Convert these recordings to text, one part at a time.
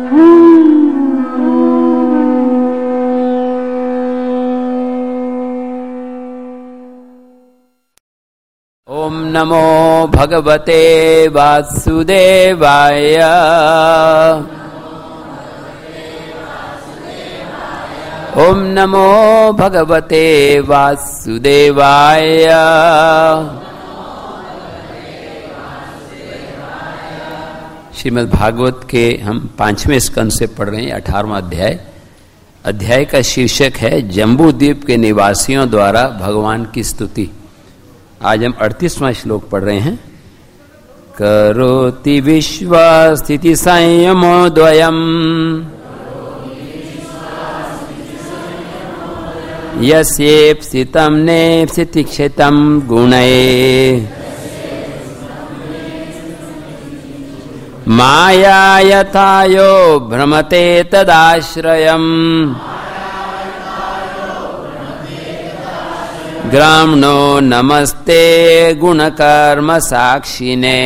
ओम नमो भगवते वासुदेवाय। ओम नमो भगवते वासुदेवाय। श्रीमद् भागवत के हम 5वें स्कंद से पढ़ रहे हैं, 18वां अध्याय। अध्याय का शीर्षक है जम्बू द्वीप के निवासियों द्वारा भगवान की स्तुति। आज हम 38वां श्लोक पढ़ रहे हैं। करोति विश्व स्थिति संयमो द्वयम् यस्येप्सितं नेप्सितिक्षितं गुणैः माया यथा यो भ्रमते तदाश्रयम् ग्रामणो नमस्ते गुणकर्म साक्षिने।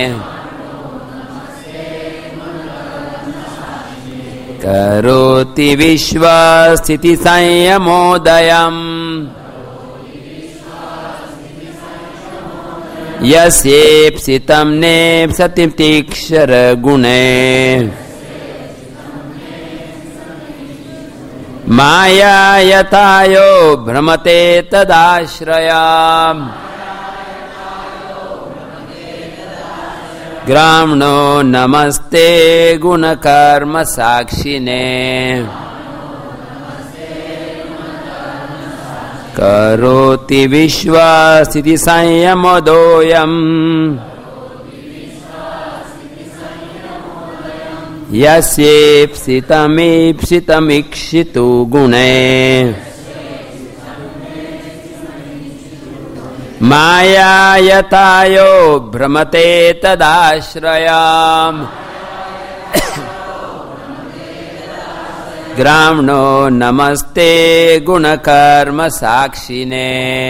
करोति विश्व स्थिति संयमोदयम् यस्येप्सितं नेप्सितिक्षर गुणे माया यथा यो भ्रमते तदाश्रयाम् ग्रामणो नमस्ते गुणकर्म साक्षिने। करोति विश्व स्थिति संयमोदयम् यस्येप्सितमीप्सितमीक्षितो गुणे माया यथा यो भ्रमते तदाश्रयाम् ग्रामणो नमस्ते गुणकर्म साक्षिने।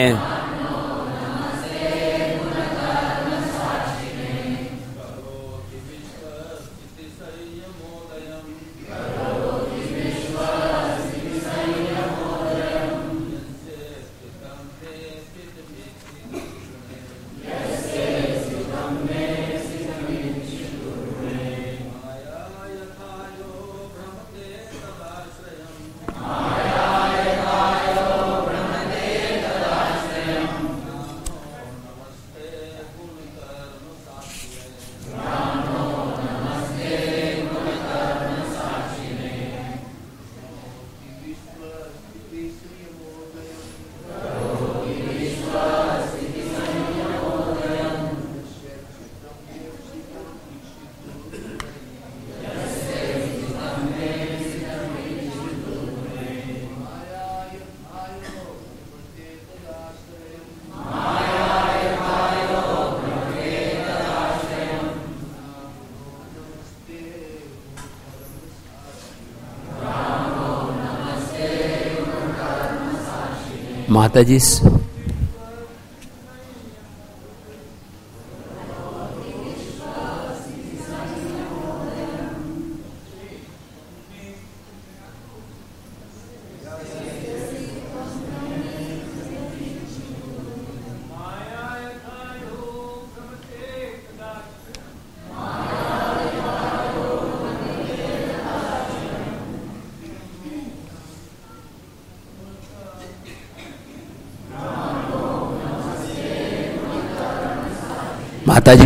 माताजी माताजी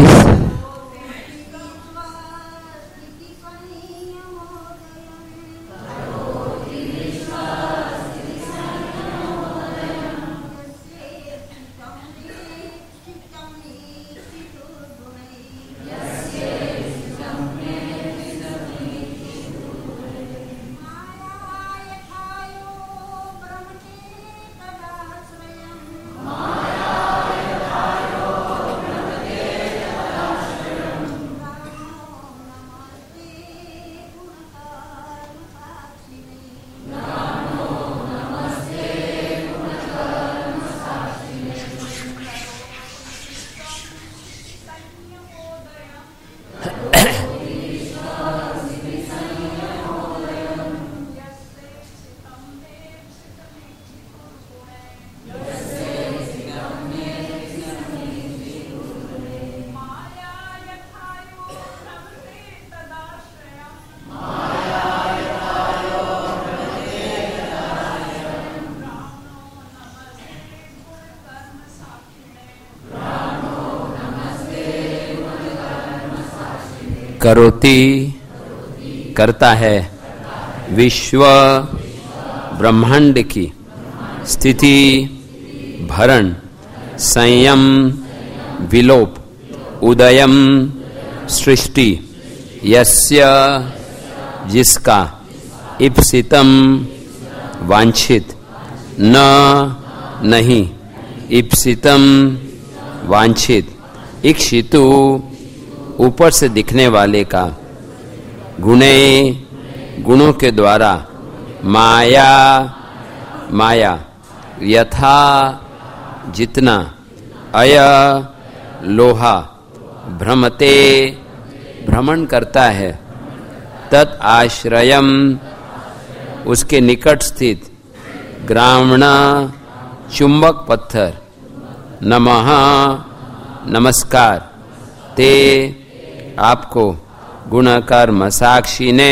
करोति करता है विश्व ब्रह्मांड की स्थिति भरण संयम विलोप उदयम सृष्टि यस्य जिसका इप्सितम वांछित न नहीं इप्सितम वांछित इक्षितु ऊपर से दिखने वाले का गुणे गुणों के द्वारा माया माया यथा जितना अय लोहा भ्रमते भ्रमण करता है तत् आश्रयम उसके निकट स्थित ग्रामण चुंबक पत्थर नमः नमस्कार ते आपको गुणकर्म साक्षी ने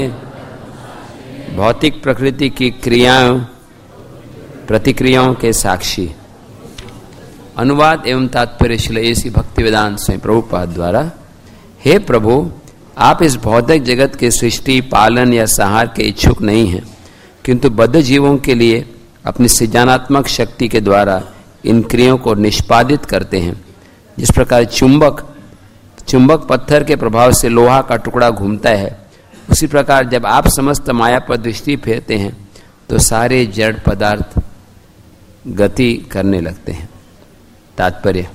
भौतिक प्रकृति की क्रियाओं प्रतिक्रियाओं के साक्षी। अनुवाद एवं तात्पर्य श्री भक्तिवेदांत स्वामी प्रभुपाद द्वारा। हे प्रभु, आप इस भौतिक जगत के सृष्टि पालन या संहार के इच्छुक नहीं हैं, किंतु बद्ध जीवों के लिए अपनी सृजनात्मक शक्ति के द्वारा इन क्रियाओं को निष्पादित करते हैं। जिस प्रकार चुंबक पत्थर के प्रभाव से लोहा का टुकड़ा घूमता है, उसी प्रकार जब आप समस्त माया पर दृष्टि फेरते हैं तो सारे जड़ पदार्थ गति करने लगते हैं। तात्पर्य,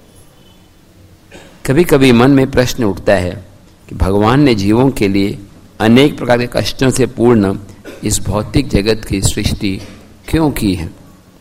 कभी कभी मन में प्रश्न उठता है कि भगवान ने जीवों के लिए अनेक प्रकार के कष्टों से पूर्ण इस भौतिक जगत की सृष्टि क्यों की है।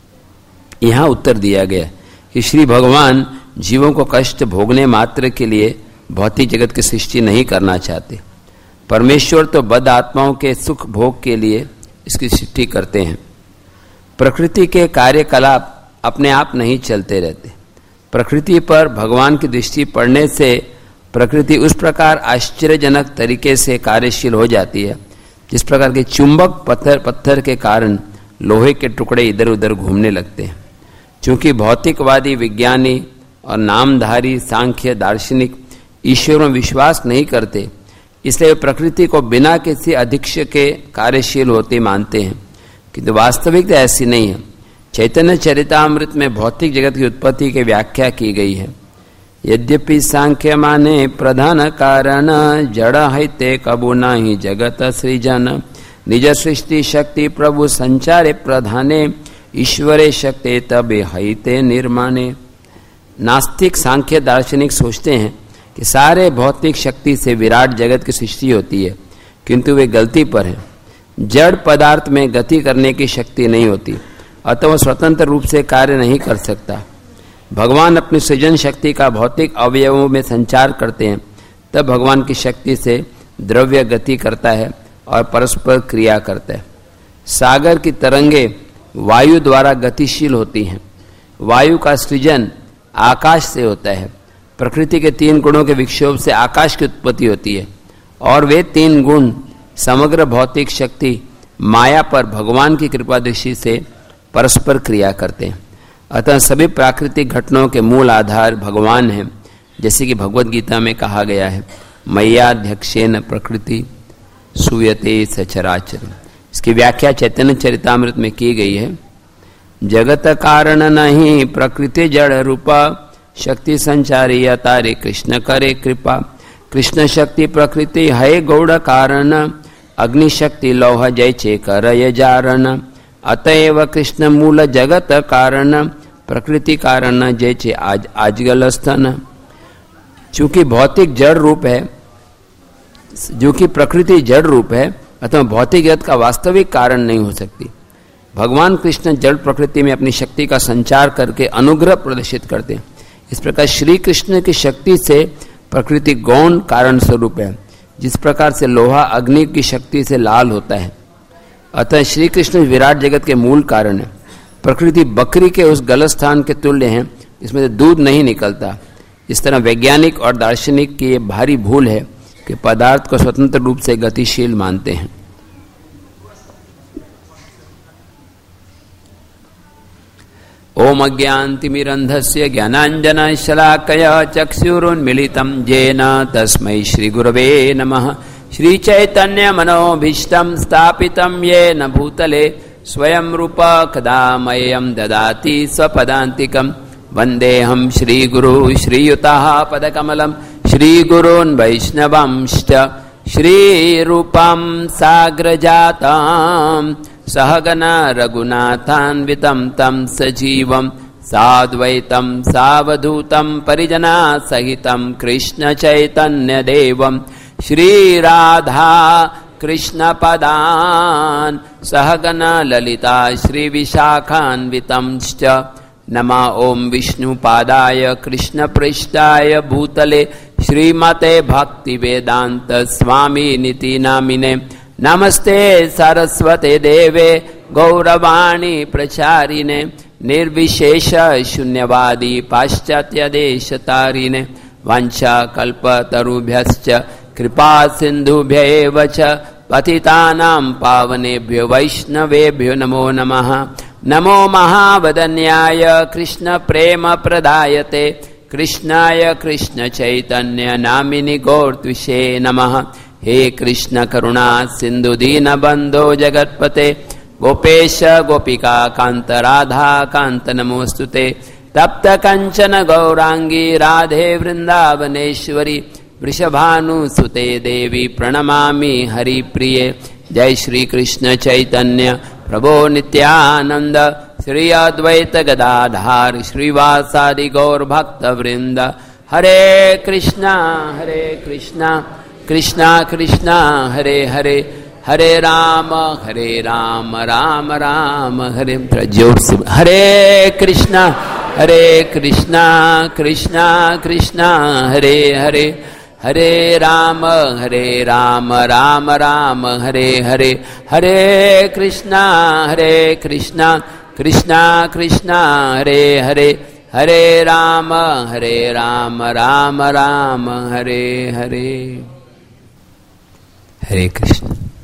यहाँ उत्तर दिया गया कि श्री भगवान जीवों को कष्ट भोगने मात्र के लिए भौतिक जगत की सृष्टि नहीं करना चाहते। परमेश्वर तो बद्ध आत्माओं के सुख भोग के लिए इसकी सृष्टि करते हैं। प्रकृति के कार्यकलाप अपने आप नहीं चलते रहते। प्रकृति पर भगवान की दृष्टि पड़ने से प्रकृति उस प्रकार आश्चर्यजनक तरीके से कार्यशील हो जाती है जिस प्रकार के चुंबक पत्थर के कारण लोहे के टुकड़े इधर उधर घूमने लगते हैं। चूंकि भौतिकवादी विज्ञानी और नामधारी सांख्य दार्शनिक ईश्वर में विश्वास नहीं करते, इसलिए प्रकृति को बिना किसी अधीक्षक के कार्यशील होते मानते हैं, किंतु वास्तविकता ऐसी नहीं है। चैतन्य चरितामृत में भौतिक जगत की उत्पत्ति की व्याख्या की गई है। यद्यपि सांख्य माने प्रधान कारण जड़ हैते कबू नाही जगत सृजन निज सृष्टि शक्ति प्रभु संचारे प्रधाने ईश्वरे शक्ति तबे हैते निर्माणे। नास्तिक सांख्य दार्शनिक सोचते हैं कि सारे भौतिक शक्ति से विराट जगत की सृष्टि होती है, किंतु वे गलती पर हैं। जड़ पदार्थ में गति करने की शक्ति नहीं होती, अतः वह स्वतंत्र रूप से कार्य नहीं कर सकता। भगवान अपनी सृजन शक्ति का भौतिक अवयवों में संचार करते हैं, तब भगवान की शक्ति से द्रव्य गति करता है और परस्पर क्रिया करता है। सागर की तरंगे वायु द्वारा गतिशील होती हैं। वायु का सृजन आकाश से होता है। प्रकृति के 3 गुणों के विक्षोभ से आकाश की उत्पत्ति होती है और वे 3 गुण समग्र भौतिक शक्ति माया पर भगवान की कृपा दृष्टि से परस्पर क्रिया करते हैं। अतः सभी प्राकृतिक घटनाओं के मूल आधार भगवान हैं, जैसे कि भगवद गीता में कहा गया है, मय्याध्यक्षेन प्रकृति सूयते सचराचर। इसकी व्याख्या चैतन्य चरितामृत में की गई है। जगत कारण नहीं प्रकृति जड़ रूपा शक्ति संचारी अतारे कृष्ण करे कृपा। कृष्ण शक्ति प्रकृति है गौड़ कारण अग्नि शक्ति लौह जैचे करय जारण। अतएव कृष्ण मूल जगत कारण प्रकृति कारण जैचे आजगल स्तन। चूंकि भौतिक जड़ रूप है, जो कि प्रकृति जड़ रूप है, अतः भौतिक जगत का वास्तविक कारण नहीं हो सकती। भगवान कृष्ण जड़ प्रकृति में अपनी शक्ति का संचार करके अनुग्रह प्रदर्शित करते हैं। इस प्रकार श्री कृष्ण की शक्ति से प्रकृति गौण कारण स्वरूप है, जिस प्रकार से लोहा अग्नि की शक्ति से लाल होता है। अतः श्री कृष्ण विराट जगत के मूल कारण है। प्रकृति बकरी के उस गलत स्थान के तुल्य है, इसमें से दूध नहीं निकलता। इस तरह वैज्ञानिक और दार्शनिक की ये भारी भूल है कि पदार्थ को स्वतंत्र रूप से गतिशील मानते हैं। ओम अज्ञानतिमिरन्धस्य ज्ञानाञ्जनशलाकया चक्षुरुन्मीलितं येन तस्मै श्रीगुरवे नमः। श्रीचैतन्यमनोभीष्टं स्थापितं येन भूतले स्वयं रूप कदा मह्यं ददाति स्वपदान्तिकं। वन्देऽहं श्रीगुरु श्रीयुताः पदकमलं श्रीगुरून् वैष्णवांश्च श्रीरूपं साग्रजातं सहगना रघुनाथान्वितं तं सजीवं साद्वैतं सावधूतं परिजना सहितं कृष्ण चैतन्यदेवं श्रीराधा कृष्णपदान् सहगना ललिता श्रीविशाखान्वितंश्च। नमः ओं विष्णुपादाय कृष्णपृष्ठाय भूतले श्रीमते भक्तिवेदांत स्वामिनिति नामिने। नमस्ते सरस्वते देवे गौरवाणी प्रचारिणे निर्विशेष शून्यवादी पाश्चात्य देशतारिणे। वाञ्छाकल्पतरुभ्यश्च कृपा सिन्धुभ्यैव च पतितानां पावनेभ्यो वैष्णवेभ्यो नमो नमः। नमो महावदन्याय कृष्ण प्रेम प्रदायते कृष्णाय कृष्ण चैतन्य नामिनि गौरत्विषे नमः। हे कृष्ण करुणा सिंधु दीन बंधो जगत्पते गोपेश गोपिका कांत राधा कांत नमोस्तुते। तप्त कंचन गौरांगी राधे वृंदावनेश्वरी वृषभानुसुते देवी प्रणमामि हरिप्रिये। जय श्री कृष्ण चैतन्य प्रभो नित्यानंद श्री अद्वैत गदाधार श्रीवासादि गौर भक्त वृंद। हरे कृष्णा कृष्णा कृष्णा हरे हरे हरे राम राम राम हरे। जोर से हरे कृष्णा कृष्णा कृष्णा हरे हरे हरे राम राम राम हरे हरे। हरे कृष्णा कृष्णा कृष्णा हरे हरे हरे राम राम राम हरे हरे। हरे कृष्ण।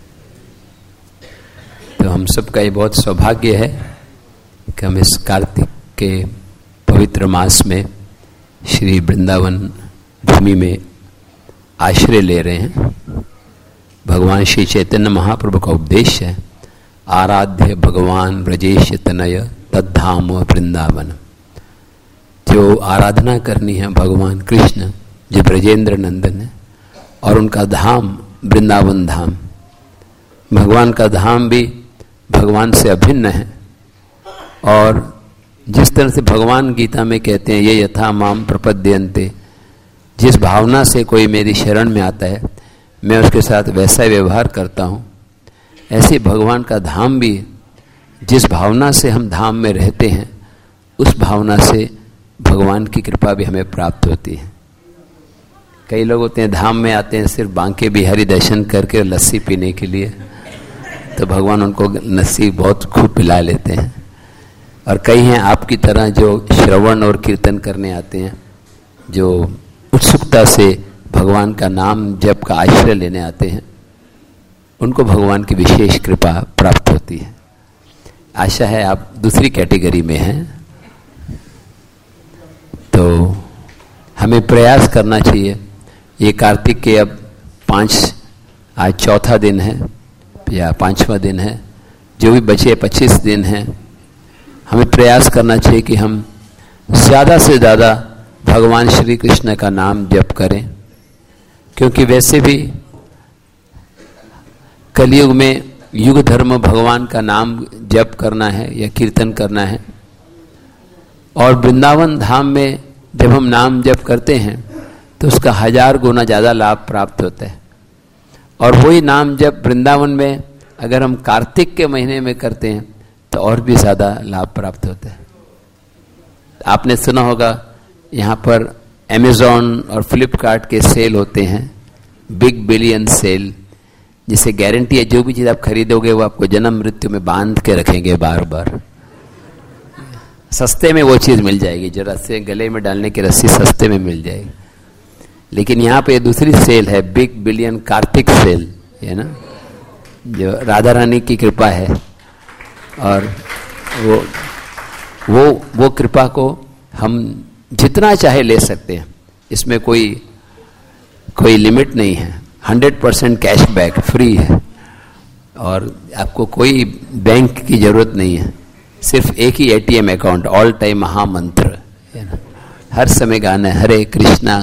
तो हम सबका ये बहुत सौभाग्य है कि हम इस कार्तिक के पवित्र मास में श्री वृंदावन भूमि में आश्रय ले रहे हैं। भगवान श्री चैतन्य महाप्रभु का उपदेश है आराध्य भगवान ब्रजेश तनय तद्धाम वृंदावन। जो आराधना करनी है भगवान कृष्ण जो ब्रजेंद्र नंदन है और उनका धाम वृंदावन धाम। भगवान का धाम भी भगवान से अभिन्न है और जिस तरह से भगवान गीता में कहते हैं ये यथा माम प्रपद्यन्ते, जिस भावना से कोई मेरी शरण में आता है मैं उसके साथ वैसा व्यवहार करता हूँ। ऐसे भगवान का धाम भी जिस भावना से हम धाम में रहते हैं उस भावना से भगवान की कृपा भी हमें प्राप्त होती है। कई लोग होते हैं धाम में आते हैं सिर्फ बांके बिहारी दर्शन करके लस्सी पीने के लिए, तो भगवान उनको लस्सी बहुत खूब पिला लेते हैं। और कई हैं आपकी तरह जो श्रवण और कीर्तन करने आते हैं, जो उत्सुकता से भगवान का नाम जप का आश्रय लेने आते हैं, उनको भगवान की विशेष कृपा प्राप्त होती है। आशा है आप दूसरी कैटेगरी में हैं। तो हमें प्रयास करना चाहिए। ये कार्तिक के अब आज चौथा दिन है या 5वां दिन है, जो भी बचे 25 दिन हैं, हमें प्रयास करना चाहिए कि हम ज़्यादा से ज़्यादा भगवान श्री कृष्ण का नाम जप करें, क्योंकि वैसे भी कलयुग में युग धर्म भगवान का नाम जप करना है या कीर्तन करना है। और वृंदावन धाम में जब हम नाम जप करते हैं तो उसका 1000 गुना ज़्यादा लाभ प्राप्त होता है। और वही नाम जप वृंदावन में अगर हम कार्तिक के महीने में करते हैं तो और भी ज़्यादा लाभ प्राप्त होता है। आपने सुना होगा यहाँ पर अमेज़ॉन और फ्लिपकार्ट के सेल होते हैं, बिग बिलियन सेल, जिसे गारंटी है जो भी चीज़ आप खरीदोगे वो आपको जन्म मृत्यु में बांध के रखेंगे बार बार। सस्ते में वो चीज़ मिल जाएगी, जो रस्से गले में डालने की रस्सी सस्ते में मिल जाएगी। लेकिन यहाँ पे दूसरी सेल है, बिग बिलियन कार्तिक सेल है ना, जो राधा रानी की कृपा है। और वो वो कृपा को हम जितना चाहे ले सकते हैं, इसमें कोई लिमिट नहीं है। 100% कैशबैक फ्री है और आपको कोई बैंक की जरूरत नहीं है, सिर्फ एक ही ATM अकाउंट, ऑल टाइम महामंत्र है ना, हर समय गाना है, हरे कृष्णा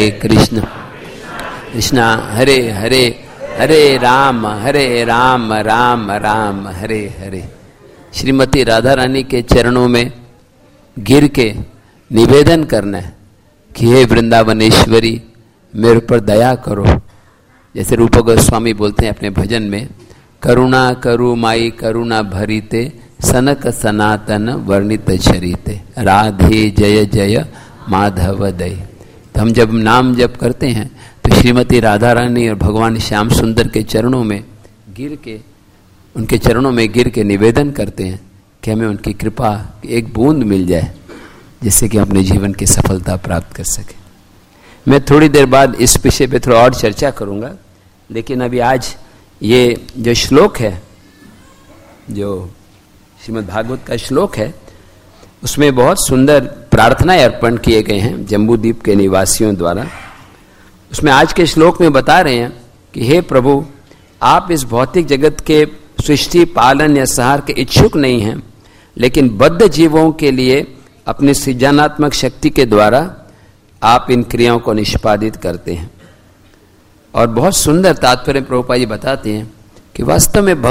कृष्णा हरे हरे, हरे राम राम राम हरे हरे। श्रीमती राधा रानी के चरणों में गिर के निवेदन करना है कि हे वृंदावनेश्वरी मेरे पर दया करो। जैसे रूप गोस्वामी बोलते हैं अपने भजन में, करुणा करू माई करुणा भरीते, सनक सनातन वर्णित चरिते, राधे जय जय माधव दय। तो हम जब नाम जप करते हैं तो श्रीमती राधा रानी और भगवान श्याम सुंदर के चरणों में गिर के, उनके चरणों में गिर के निवेदन करते हैं कि हमें उनकी कृपा एक बूंद मिल जाए, जिससे कि अपने जीवन की सफलता प्राप्त कर सके। मैं थोड़ी देर बाद इस विषय पे थोड़ा और चर्चा करूंगा, लेकिन अभी आज ये जो श्लोक है, जो श्रीमद् भागवत का श्लोक है, उसमें बहुत सुंदर प्रार्थनाएं अर्पण किए गए हैं जम्बूद्वीप के निवासियों द्वारा। उसमें आज के श्लोक में बता रहे हैं कि हे प्रभु, आप इस भौतिक जगत के सृष्टि पालन या संहार के इच्छुक नहीं हैं, लेकिन बद्ध जीवों के लिए अपनी सृजनात्मक शक्ति के द्वारा आप इन क्रियाओं को निष्पादित करते हैं। और बहुत सुंदर तात्पर्य प्रभुपाद जी बताते हैं कि वास्तव में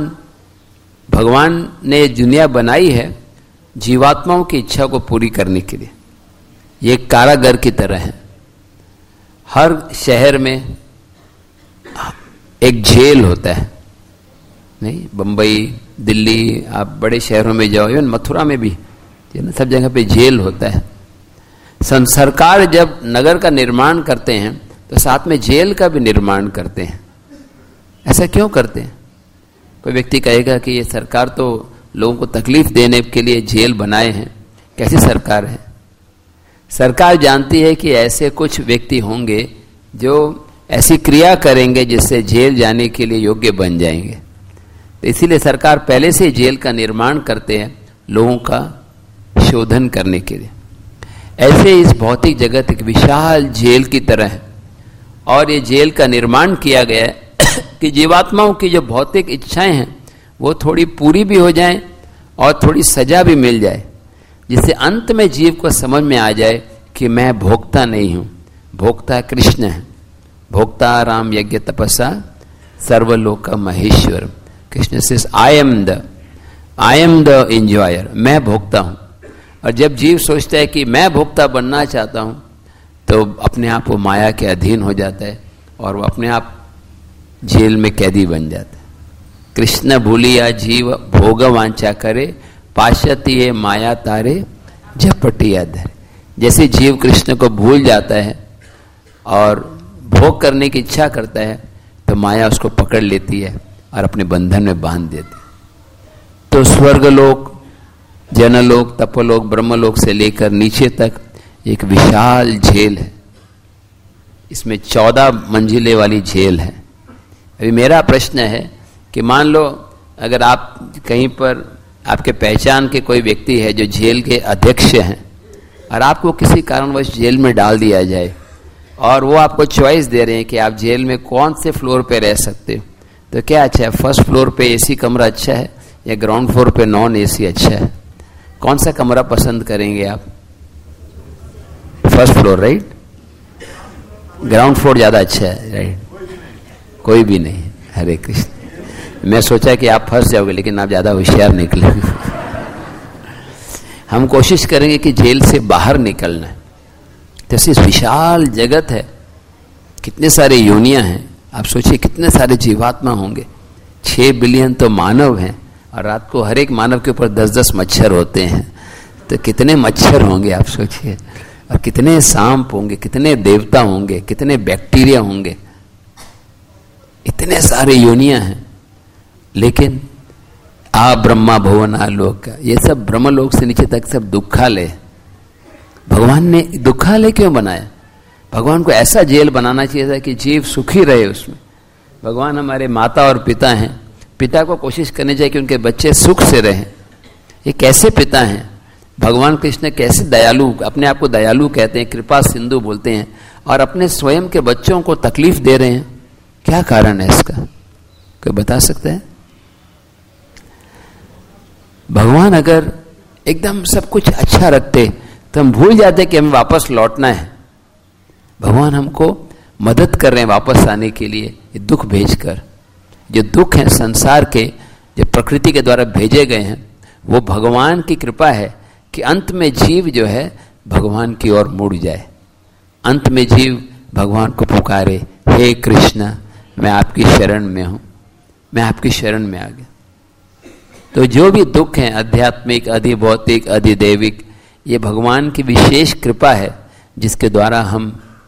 भगवान ने दुनिया बनाई है जीवात्माओं की इच्छा को पूरी करने के लिए। ये एक कारागार की तरह है। हर शहर में एक जेल होता है, नहीं, बंबई, दिल्ली, आप बड़े शहरों में जाओ, इवन मथुरा में भी सब जगह पे जेल होता है। सरकार जब नगर का निर्माण करते हैं तो साथ में जेल का भी निर्माण करते हैं। ऐसा क्यों करते हैं? कोई व्यक्ति कहेगा कि ये सरकार तो लोगों को तकलीफ देने के लिए जेल बनाए हैं, कैसी सरकार है? सरकार जानती है कि ऐसे कुछ व्यक्ति होंगे जो ऐसी क्रिया करेंगे जिससे जेल जाने के लिए योग्य बन जाएंगे, तो इसीलिए सरकार पहले से जेल का निर्माण करते हैं लोगों का शोधन करने के लिए। ऐसे इस भौतिक जगत एक विशाल जेल की तरह है, और ये जेल का निर्माण किया गया है कि जीवात्माओं की जो भौतिक इच्छाएं हैं वो थोड़ी पूरी भी हो जाएं और थोड़ी सजा भी मिल जाए, जिससे अंत में जीव को समझ में आ जाए कि मैं भोक्ता नहीं हूं, भोक्ता कृष्ण है। भोक्ता राम यज्ञ तपस्या सर्वलोक महेश्वर। कृष्ण से आई एम द एंजॉयर, मैं भोक्ता हूं। और जब जीव सोचता है कि मैं भोक्ता बनना चाहता हूं, तो अपने आप वो माया के अधीन हो जाता है और वो अपने आप जेल में कैदी बन जाता है। कृष्ण भूलिया जीव भोग वांछा करे, पाशती माया तारे झपटिया धरे। जैसे जीव कृष्ण को भूल जाता है और भोग करने की इच्छा करता है, तो माया उसको पकड़ लेती है और अपने बंधन में बांध देती है। तो स्वर्गलोक, जनलोक, तपोलोक, ब्रह्मलोक से लेकर नीचे तक एक विशाल जेल है। इसमें 14 मंजिले वाली जेल है। अभी मेरा प्रश्न है कि मान लो अगर आप कहीं पर आपके पहचान के कोई व्यक्ति है जो जेल के अध्यक्ष हैं और आपको किसी कारणवश जेल में डाल दिया जाए और वो आपको चॉइस दे रहे हैं कि आप जेल में कौन से फ्लोर पे रह सकते हो, तो क्या अच्छा है? फर्स्ट फ्लोर पे एसी कमरा अच्छा है या ग्राउंड फ्लोर पे नॉन एसी अच्छा है? कौन सा कमरा पसंद करेंगे आप? First floor, right? Ground floor ज्यादा अच्छा है, राइट? कोई भी नहीं। हरे कृष्ण। मैं सोचा कि आप फंस जाओगे, लेकिन आप ज्यादा होशियार निकले। हम कोशिश करेंगे कि जेल से बाहर निकलना है। जैसे विशाल जगत है, कितने सारे योनियां हैं, आप सोचिए कितने सारे जीवात्मा होंगे। 6 बिलियन तो मानव हैं और रात को हर एक मानव के ऊपर 10-10 मच्छर होते हैं, तो कितने मच्छर होंगे आप सोचिए। और कितने सांप होंगे, कितने देवता होंगे, कितने बैक्टीरिया होंगे, इतने सारे योनियां हैं। लेकिन आ ब्रह्मा भुवन आलोक, ये सब ब्रह्मलोक से नीचे तक सब दुखालय। भगवान ने दुखालय क्यों बनाया? भगवान को ऐसा जेल बनाना चाहिए था कि जीव सुखी रहे उसमें। भगवान हमारे माता और पिता हैं, पिता को कोशिश करनी चाहिए कि उनके बच्चे सुख से रहें। ये कैसे पिता हैं? भगवान कृष्ण कैसे दयालु, अपने आप को दयालु कहते हैं, कृपा सिंधु बोलते हैं, और अपने स्वयं के बच्चों को तकलीफ दे रहे हैं। क्या कारण है इसका, कोई बता सकते हैं? भगवान अगर एकदम सब कुछ अच्छा रखते तो हम भूल जाते कि हमें वापस लौटना है। भगवान हमको मदद कर रहे हैं वापस आने के लिए, ये दुख भेजकर। जो दुख है संसार के, जो प्रकृति के द्वारा भेजे गए हैं, वो भगवान की कृपा है कि अंत में जीव जो है भगवान की ओर मुड़ जाए। अंत में जीव भगवान को पुकारे, हे कृष्ण मैं आपकी शरण में हूं, मैं आपकी शरण में आ गया। तो जो भी दुख है, आध्यात्मिक, अधिभौतिक, अधिदैविक, ये भगवान की विशेष कृपा है जिसके द्वारा हम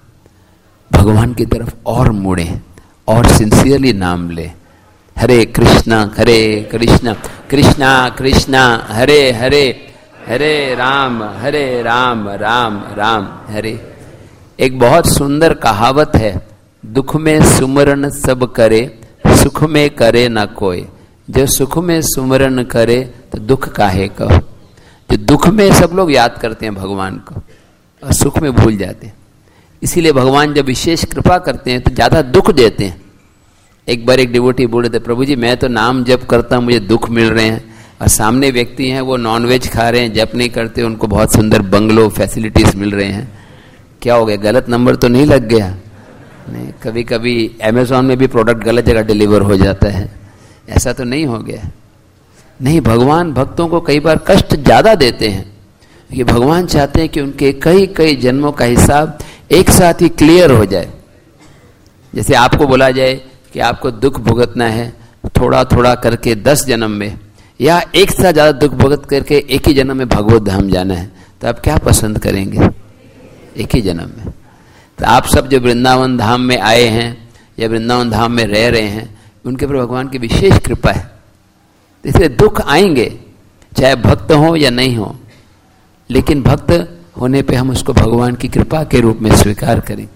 भगवान की तरफ और मुड़े और सिंसियरली नाम ले। हरे कृष्णा कृष्णा कृष्णा हरे हरे, हरे राम राम राम हरे। एक बहुत सुंदर कहावत है, दुख में सुमरन सब करे, सुख में करे ना कोई। जो सुख में सुमरन करे तो दुख काहे कहो। जो दुख में सब लोग याद करते हैं भगवान को और सुख में भूल जाते हैं। इसीलिए भगवान जब विशेष कृपा करते हैं तो ज्यादा दुख देते हैं। एक बार एक डिवोटी बोल रहे थे, प्रभु जी मैं तो नाम जप करता हूं, मुझे दुख मिल रहे हैं, और सामने व्यक्ति हैं वो नॉनवेज खा रहे हैं, जप नहीं करते, उनको बहुत सुंदर बंगलो फैसिलिटीज मिल रहे हैं। क्या हो गया, गलत नंबर तो नहीं लग गया? नहीं, कभी कभी अमेज़ॉन में भी प्रोडक्ट गलत जगह डिलीवर हो जाता है, ऐसा तो नहीं हो गया? नहीं, भगवान भक्तों को कई बार कष्ट ज्यादा देते हैं। ये भगवान चाहते हैं कि उनके कई कई जन्मों का हिसाब एक साथ ही क्लियर हो जाए। जैसे आपको बोला जाए कि आपको दुख भुगतना है थोड़ा थोड़ा करके 10 जन्म में, या एक साथ ज्यादा दुख भुगत करके एक ही जन्म में भगवत धाम जाना है, तो आप क्या पसंद करेंगे? एक ही जन्म में। तो आप सब जो वृंदावन धाम में आए हैं या वृंदावन धाम में रह रहे हैं, उनके पर भगवान की विशेष कृपा है। इसलिए दुख आएंगे, चाहे भक्त हो या नहीं हो, लेकिन भक्त होने पे हम उसको भगवान की कृपा के रूप में स्वीकार करें।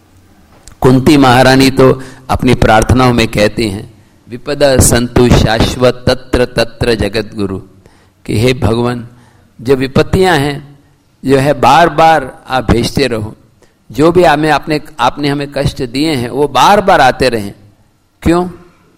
कुंती महारानी तो अपनी प्रार्थनाओं में कहती हैं, विपदा संतु शाश्वत तत्र तत्र जगत गुरु, कि हे भगवान जो विपत्तियां हैं जो है बार बार आप भेजते रहो। जो भी आपने हमें कष्ट दिए हैं वो बार बार आते रहें। क्यों?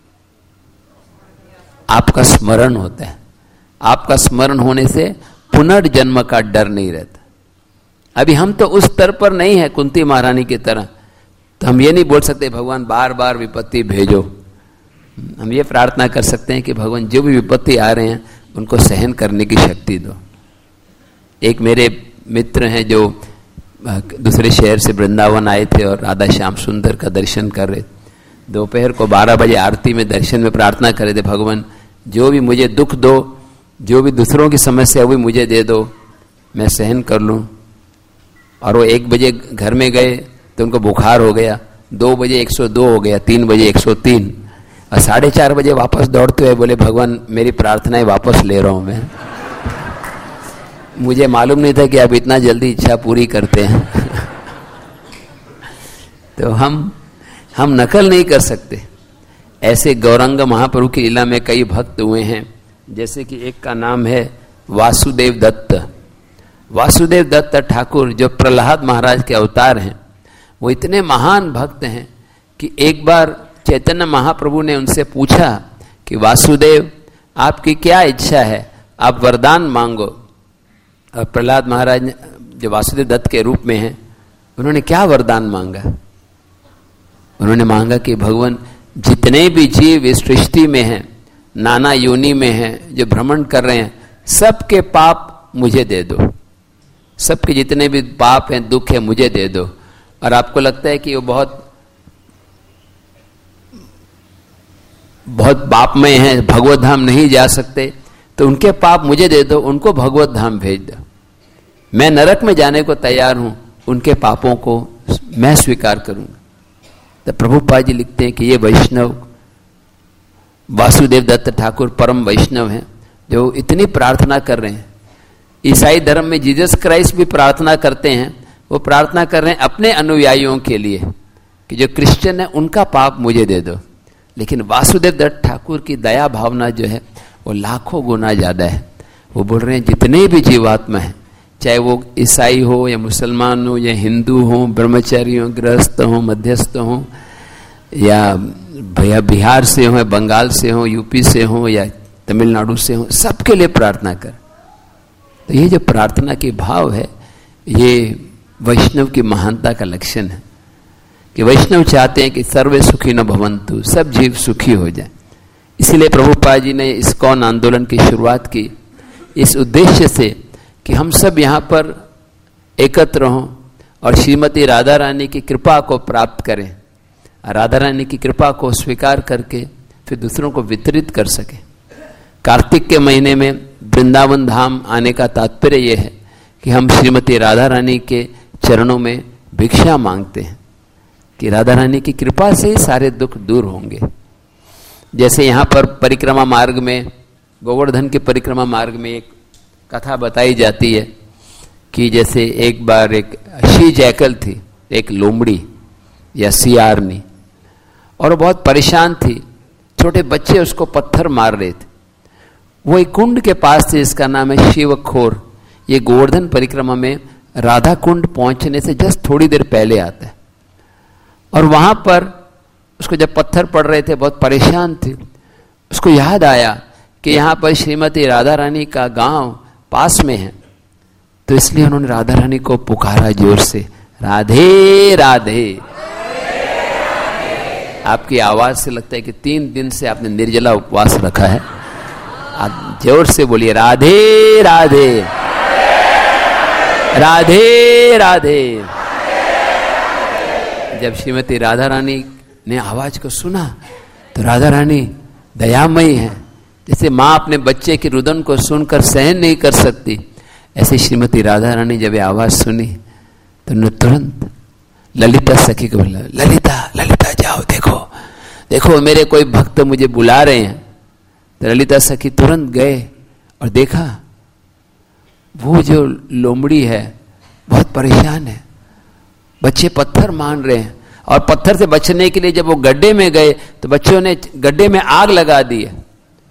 आपका स्मरण होता है। आपका स्मरण होने से पुनर्जन्म का डर नहीं रहता। अभी हम तो उस स्तर पर नहीं है कुंती महारानी की तरह, तो हम ये नहीं बोल सकते भगवान बार बार विपत्ति भेजो। हम ये प्रार्थना कर सकते हैं कि भगवान जो भी विपत्ति आ रहे हैं उनको सहन करने की शक्ति दो। एक मेरे मित्र हैं जो दूसरे शहर से वृंदावन आए थे और राधा श्याम सुंदर का दर्शन कर रहे थे। दोपहर को 12 बजे आरती में दर्शन में प्रार्थना कर रहे थे, भगवान जो भी मुझे दुख दो, जो भी दूसरों की समस्या वो भी मुझे दे दो, मैं सहन कर लूं। और वो 1 बजे घर में गए तो उनको बुखार हो गया, 2 बजे 102 हो गया, 3 बजे 103, और 4:30 बजे वापस दौड़ते हुए बोले भगवान मेरी प्रार्थनाएं वापस ले रहा हूं मैं। मुझे मालूम नहीं था कि आप इतना जल्दी इच्छा पूरी करते हैं। तो हम नकल नहीं कर सकते। ऐसे गौरंग महाप्रभु की लीला में कई भक्त हुए हैं, जैसे कि एक का नाम है वासुदेव दत्त। वासुदेव दत्त ठाकुर जो प्रहलाद महाराज के अवतार हैं, वो इतने महान भक्त हैं कि एक बार चैतन्य महाप्रभु ने उनसे पूछा कि वासुदेव आपकी क्या इच्छा है, आप वरदान मांगो। और प्रहलाद महाराज जो वासुदेव दत्त के रूप में हैं, उन्होंने क्या वरदान मांगा? उन्होंने मांगा कि भगवान जितने भी जीव इस सृष्टि में हैं, नाना योनि में हैं, जो भ्रमण कर रहे हैं, सबके पाप मुझे दे दो। सबके जितने भी पाप हैं, दुख है, मुझे दे दो। और आपको लगता है कि वो बहुत पापमय हैं, भगवत धाम नहीं जा सकते, तो उनके पाप मुझे दे दो, उनको भगवत धाम भेज दो। मैं नरक में जाने को तैयार हूं, उनके पापों को मैं स्वीकार करूंगा। तो प्रभुपाद जी लिखते हैं कि ये वैष्णव वासुदेव दत्त ठाकुर परम वैष्णव हैं, जो इतनी प्रार्थना कर रहे हैं। ईसाई धर्म में जीसस क्राइस्ट भी प्रार्थना करते हैं, वो प्रार्थना कर रहे हैं अपने अनुयायियों के लिए कि जो क्रिश्चियन है उनका पाप मुझे दे दो। लेकिन वासुदेव दत्त ठाकुर की दया भावना जो है वो लाखों गुना ज्यादा है। वो बोल रहे हैं जितने भी जीवात्मा हैं, चाहे वो ईसाई हो या मुसलमान हो या हिंदू हो, ब्रह्मचारी हो, गृहस्थ हो, मध्यस्थ हो, या भैया बिहार से हो, बंगाल से हो, यूपी से हो या तमिलनाडु से हो, सबके लिए प्रार्थना कर। तो ये जो प्रार्थना के भाव है, ये वैष्णव की महानता का लक्षण है कि वैष्णव चाहते हैं कि सर्वे सुखी न भवन्तु, सब जीव सुखी हो जाए। इसलिए प्रभुपाद जी ने इस्कॉन आंदोलन की शुरुआत की इस उद्देश्य से कि हम सब यहाँ पर एकत्र हों और श्रीमती राधा रानी की कृपा को प्राप्त करें, राधा रानी की कृपा को स्वीकार करके फिर दूसरों को वितरित कर सके। कार्तिक के महीने में वृंदावन धाम आने का तात्पर्य यह है कि हम श्रीमती राधा रानी के चरणों में भिक्षा मांगते हैं कि राधा रानी की कृपा से ही सारे दुख दूर होंगे। जैसे यहाँ पर परिक्रमा मार्ग में, गोवर्धन के परिक्रमा मार्ग में एक कथा बताई जाती है कि जैसे एक बार एक शी जैकल थी, एक लोमड़ी या सियारनी, और वो बहुत परेशान थी। छोटे बच्चे उसको पत्थर मार रहे थे। वो एक कुंड के पास थे, इसका नाम है शिवखोर। ये गोवर्धन परिक्रमा में राधा कुंड पहुंचने से जस्ट थोड़ी देर पहले आता है। और वहां पर उसको जब पत्थर पड़ रहे थे, बहुत परेशान थी, उसको याद आया कि यहाँ पर श्रीमती राधा रानी का गांव पास में है। तो इसलिए उन्होंने राधा रानी को पुकारा जोर से, राधे राधे। आपकी आवाज से लगता है कि 3 दिन से आपने निर्जला उपवास रखा है। आप जोर से बोलिए, राधे राधे, राधे राधे। जब श्रीमती राधा रानी ने आवाज को सुना तो राधा रानी दयामयी है। जैसे माँ अपने बच्चे के रुदन को सुनकर सहन नहीं कर सकती, ऐसे श्रीमती राधा रानी जब ये आवाज सुनी तो उन्होंने तुरंत ललिता सखी को बोला, ललिता ललिता जाओ, देखो देखो मेरे कोई भक्त मुझे बुला रहे हैं। तो ललिता सखी तुरंत गए और देखा वो जो लोमड़ी है बहुत परेशान है, बच्चे पत्थर मान रहे हैं, और पत्थर से बचने के लिए जब वो गड्ढे में गए तो बच्चों ने गड्ढे में आग लगा दी है।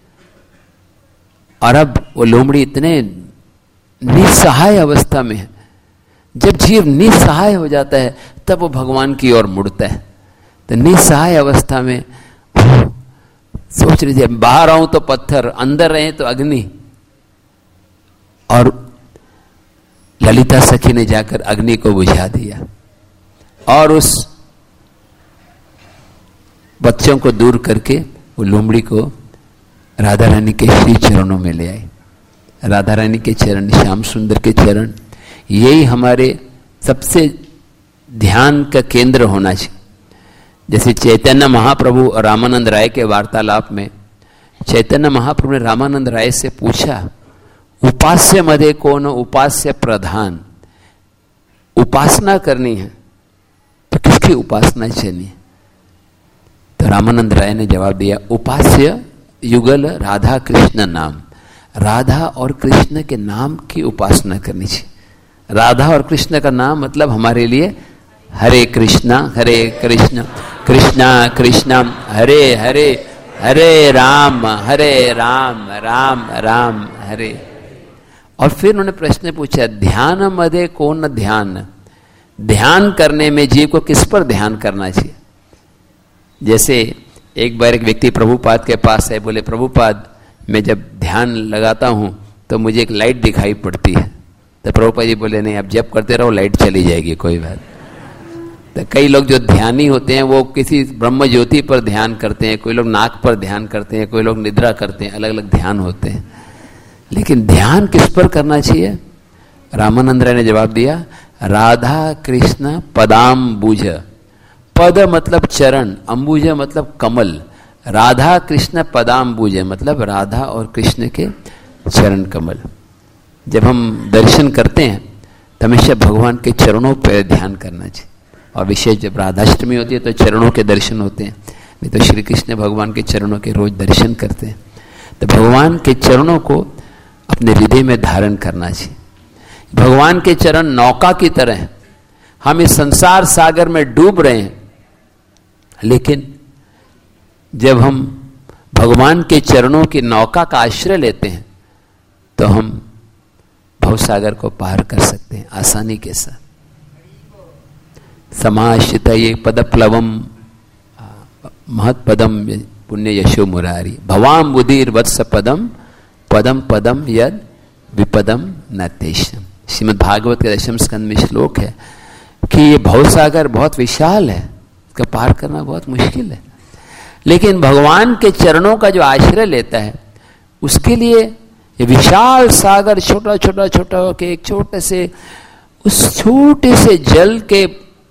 और अब वो लोमड़ी इतने निस्सहाय अवस्था में है। जब जीव निस्सहाय हो जाता है तब वो भगवान की ओर मुड़ता है। तो निस्सहाय अवस्था में सोच रही थी, बाहर आऊं तो पत्थर, अंदर रहे तो अग्नि। और ललिता सखी ने जाकर अग्नि को बुझा दिया और उस बच्चों को दूर करके वो लोमड़ी को राधा रानी के श्री चरणों में ले आई। राधा रानी के चरण, श्याम सुंदर के चरण, यही हमारे सबसे ध्यान का केंद्र होना चाहिए। जैसे चैतन्य महाप्रभु और रामानंद राय के वार्तालाप में चैतन्य महाप्रभु ने रामानंद राय से पूछा, उपास्य मधे कौन उपास्य प्रधान, उपासना करनी है तो किसकी उपासना चाहिए? तो रामानंद राय ने जवाब दिया, उपास्य युगल राधा कृष्ण नाम, राधा और कृष्ण के नाम की उपासना करनी चाहिए। राधा और कृष्ण का नाम मतलब हमारे लिए हरे कृष्णा कृष्णा कृष्णा हरे हरे, हरे राम राम राम हरे। और फिर उन्होंने प्रश्न पूछा, ध्यान मधे कौन ध्यान, ध्यान करने में जीव को किस पर ध्यान करना चाहिए? जैसे एक बार एक व्यक्ति प्रभुपाद के पास है, बोले प्रभुपाद मैं जब ध्यान लगाता हूं तो मुझे एक लाइट दिखाई पड़ती है। तो प्रभुपाद जी बोले नहीं, अब जब करते रहो लाइट चली जाएगी, कोई बात। तो कई लोग जो ध्यानी होते हैं वो किसी ब्रह्म ज्योति पर ध्यान करते हैं, कोई लोग नाक पर ध्यान करते हैं, कोई लोग निद्रा करते हैं, अलग अलग ध्यान होते हैं। लेकिन ध्यान किस पर करना चाहिए? रामानंद राय ने जवाब दिया, राधा कृष्ण पदाम्बुज, पद मतलब चरण, अंबुज मतलब कमल, राधा कृष्ण पदाम्बुज मतलब राधा और कृष्ण के चरण कमल। जब हम दर्शन करते हैं तो हमेशा भगवान के चरणों पर ध्यान करना चाहिए। और विशेष जब राधाष्टमी होती है तो चरणों के दर्शन होते हैं, नहीं तो श्री कृष्ण भगवान के चरणों के रोज दर्शन करते हैं। तो भगवान के चरणों को अपने हृदय में धारण करना चाहिए। भगवान के चरण नौका की तरह हैं। हम इस संसार सागर में डूब रहे हैं, लेकिन जब हम भगवान के चरणों की नौका का आश्रय लेते हैं तो हम भवसागर को पार कर सकते हैं आसानी के साथ। समाश्रित ये पदप्लवम महत्पदम पुण्य यशो मुरारी भवाम बुधिर वत्स पदम पदम पदम यद विपदम न तेषम। श्रीमद् भागवत के 10वें स्कंद में श्लोक है कि ये भवसागर बहुत विशाल है, इसका पार करना बहुत मुश्किल है, लेकिन भगवान के चरणों का जो आश्रय लेता है उसके लिए ये विशाल सागर छोटा छोटा छोटा होके एक छोटे से उस छोटे से जल के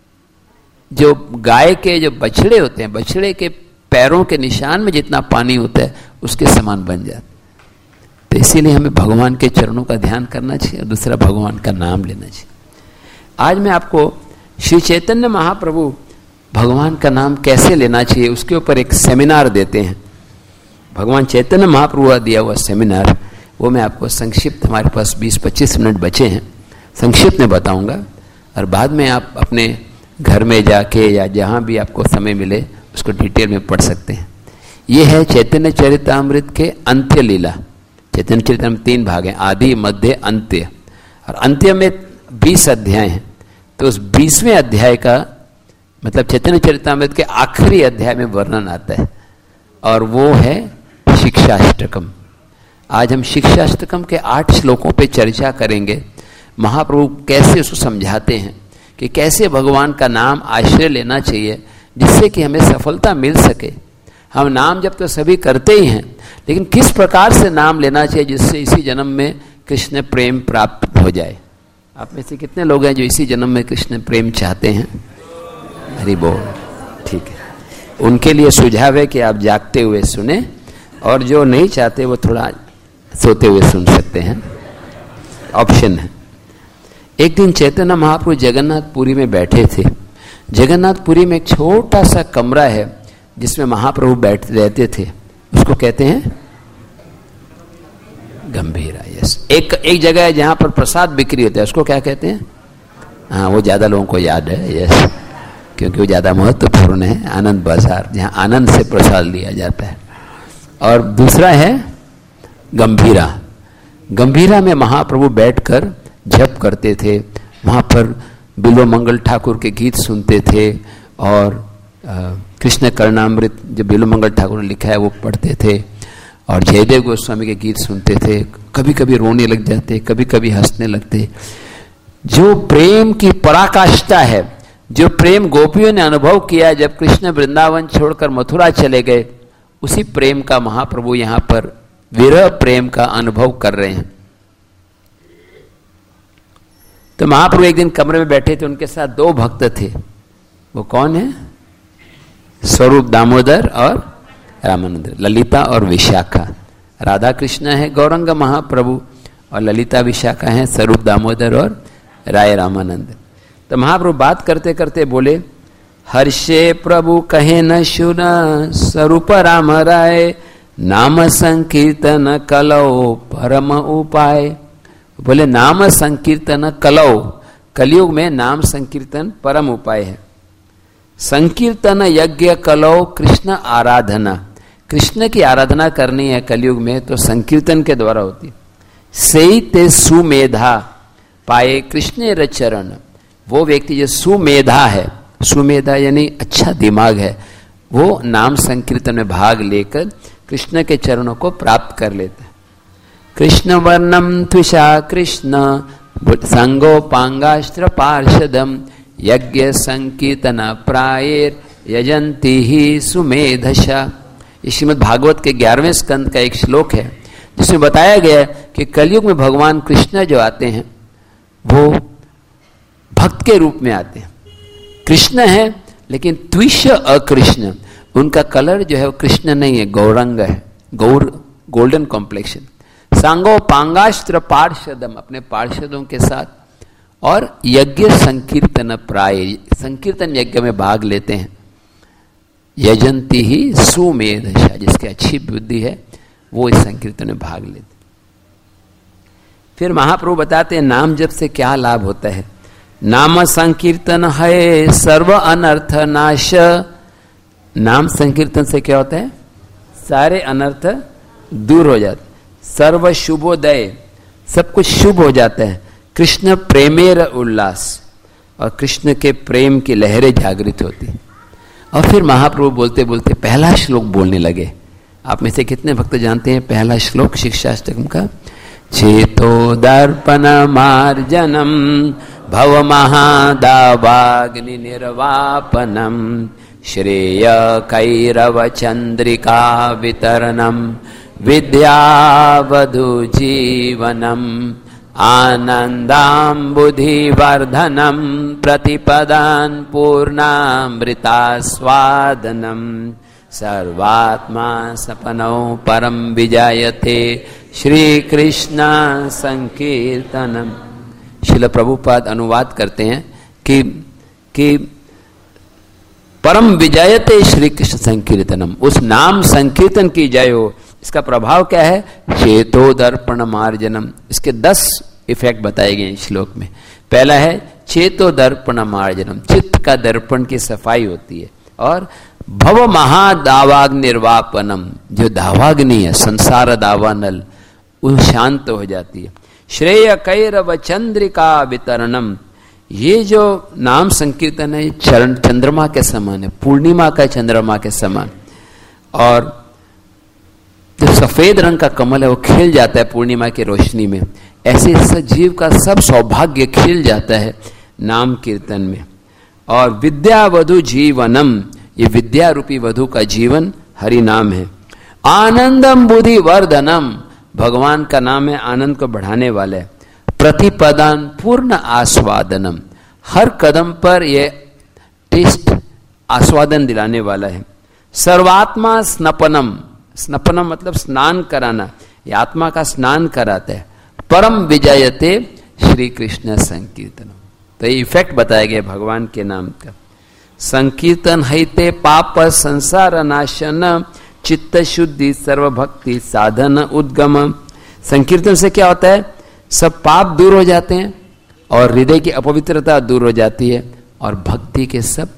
जो गाय के जो बछड़े होते हैं, बछड़े के पैरों के निशान में जितना पानी होता है उसके समान बन जाता है। तो इसीलिए हमें भगवान के चरणों का ध्यान करना चाहिए और दूसरा भगवान का नाम लेना चाहिए। आज मैं आपको श्री चैतन्य महाप्रभु भगवान का नाम कैसे लेना चाहिए उसके ऊपर एक सेमिनार देते हैं। भगवान चैतन्य महाप्रभु का दिया हुआ सेमिनार, वो मैं आपको संक्षिप्त, हमारे पास 20-25 मिनट बचे हैं, संक्षिप्त में बताऊंगा और बाद में आप अपने घर में जाके या जहां भी आपको समय मिले उसको डिटेल में पढ़ सकते हैं। ये है चैतन्य चरितामृत के अंत्य लीला। चैतन्य चरितामृत 3 भाग हैं, आदि मध्य अंत्य, और अंत्य में 20 अध्याय हैं। तो उस 20वें अध्याय का मतलब चैतन्य चरितामृत के आखिरी अध्याय में वर्णन आता है और वो है शिक्षाष्टकम। आज हम शिक्षाष्टकम के 8 श्लोकों पे चर्चा करेंगे। महाप्रभु कैसे उसको समझाते हैं कि कैसे भगवान का नाम आश्रय लेना चाहिए जिससे कि हमें सफलता मिल सके। हम नाम जब तो सभी करते ही हैं, लेकिन किस प्रकार से नाम लेना चाहिए जिससे इसी जन्म में कृष्ण प्रेम प्राप्त हो जाए। आप में से कितने लोग हैं जो इसी जन्म में कृष्ण प्रेम चाहते हैं? हरि बोल। ठीक है, उनके लिए सुझाव है कि आप जागते हुए सुने और जो नहीं चाहते वो थोड़ा सोते हुए सुन सकते हैं, ऑप्शन है। एक दिन चैतन्य महाप्रभु जगन्नाथपुरी में बैठे थे। जगन्नाथपुरी में एक छोटा सा कमरा है जिसमें महाप्रभु बैठ रहते थे, उसको कहते हैं गंभीरा। यस, एक जगह है जहां पर प्रसाद बिक्री होता है, उसको क्या कहते हैं? हाँ, वो ज्यादा लोगों को याद है। यस, क्योंकि वो ज्यादा महत्वपूर्ण है, आनंद बाजार, जहां आनंद से प्रसाद लिया जाता है। और दूसरा है गंभीरा। गंभीरा में महाप्रभु बैठकर जप करते थे, वहां पर बिलो मंगल ठाकुर के गीत सुनते थे और कृष्ण कर्णामृत जो बिलो मंगल ठाकुर ने लिखा है वो पढ़ते थे और जयदेव गोस्वामी के गीत सुनते थे। कभी कभी रोने लग जाते, कभी कभी हंसने लगते। जो प्रेम की पराकाष्ठा है, जो प्रेम गोपियों ने अनुभव किया जब कृष्ण वृंदावन छोड़कर मथुरा चले गए, उसी प्रेम का महाप्रभु यहां पर विरह प्रेम का अनुभव कर रहे हैं। तो महाप्रभु एक दिन कमरे में बैठे थे, उनके साथ 2 भक्त थे। वो कौन है? स्वरूप दामोदर और रामानंद, ललिता और विशाखा। राधा कृष्ण है गौरंग महाप्रभु और ललिता विशाखा है स्वरूप दामोदर और राय रामानंद। तो महाप्रभु बात करते करते बोले, हर्षे प्रभु कहे न सुना स्वरूप राम राय, नाम संकीर्तन कलौ परम उपाय। बोले नाम संकीर्तन कलौ, कलयुग में नाम संकीर्तन परम उपाय है। संकीर्तन यज्ञ कलौ कृष्ण आराधना, कृष्ण की आराधना करनी है कलयुग में तो संकीर्तन के द्वारा होती है। सही ते सुमेधा पाए कृष्ण रचरण, वो व्यक्ति जो सुमेधा है, सुमेधा यानी अच्छा दिमाग है, वो नाम संकीर्तन में भाग लेकर कृष्ण के चरणों को प्राप्त कर लेता है। कृष्ण वर्णम त्विषा कृष्ण संगोपांगास्त्र पार्षदम यज्ञ संकीर्तन प्रायेर यजंती ही सुमेधशा। ये श्रीमद् भागवत के 11वें स्कंद का एक श्लोक है जिसमें बताया गया कि कलयुग में भगवान कृष्ण जो आते हैं वो भक्त के रूप में आते हैं। कृष्ण है लेकिन त्विष अकृष्ण, उनका कलर जो है वो कृष्ण नहीं है, गौरंग है, गोल्डन कॉम्प्लेक्शन। सांगो पांगास्त्र पार्षदम, अपने पार्षदों के साथ, और यज्ञ संकीर्तन प्राय, संकीर्तन यज्ञ में भाग लेते हैं। यजंती ही सुमेधशा, जिसकी अच्छी बुद्धि है वो इस संकीर्तन में भाग लेते। फिर महाप्रभु बताते हैं नाम जप से क्या लाभ होता है। नाम संकीर्तन है सर्व अनर्थ नाश, नाम संकीर्तन से क्या होता है? सारे अनर्थ दूर हो जाते। सर्व शुभोदय, सब कुछ शुभ हो जाता है। कृष्ण प्रेमेर उल्लास, और कृष्ण के प्रेम की लहरें जागृत होती। और फिर महाप्रभु बोलते बोलते पहला श्लोक बोलने लगे। आप में से कितने भक्त जानते हैं पहला श्लोक शिक्षाष्टकम का? चेतो दर्पण मार्जनम भव महादावाग्नि निर्वापनम श्रेय कैरव चंद्रिका वितरणम विद्यावधु जीवनम आनंदाम्बुधिवर्धनम प्रतिपदान पूर्णामृतास्वादनम सर्वात्मा सपनो परम विजायते श्री कृष्ण संकीर्तनम। श्रील प्रभुपाद अनुवाद करते हैं कि परम विजयते श्री कृष्ण संकीर्तनम, उस नाम संकीर्तन की जय हो। इसका प्रभाव क्या है? चेतो दर्पण मार्जनम। इसके 10 इफेक्ट बताए गए श्लोक में। पहला है चेतो दर्पण मार्जनम, चित्त का दर्पण की सफाई होती है। और भव महादावाग्नि निर्वापनम, जो दावाग्नि है संसार दावानल, वो शांत हो जाती है। श्रेय कैरव चंद्रिका वितरणम, ये जो नाम संकीर्तन है चरण चंद्रमा के समान है, पूर्णिमा का चंद्रमा के समान। और जो सफेद रंग का कमल है वो खिल जाता है पूर्णिमा की रोशनी में। ऐसे जीव का सब सौभाग्य खिल जाता है नाम कीर्तन में। और विद्यावधु जीवनम, ये विद्या रूपी वधु का जीवन हरि नाम है। आनंदम बुद्धि वर्धनम, भगवान का नाम है आनंद को बढ़ाने वाला है। प्रतिपदान पूर्ण आस्वादनम, हर कदम पर यह टेस्ट आस्वादन दिलाने वाला है। सर्वात्मा स्नपनम, स्नपनम मतलब स्नान कराना, ये आत्मा का स्नान कराता है। परम विजयते श्री कृष्ण संकीर्तनम, तो ये इफेक्ट बताया गया भगवान के नाम का। संकीर्तन हैते पाप संसार नाशन चित्त शुद्धि सर्वभक्ति साधन उद्गम। संकीर्तन से क्या होता है? सब पाप दूर हो जाते हैं और हृदय की अपवित्रता दूर हो जाती है और भक्ति के सब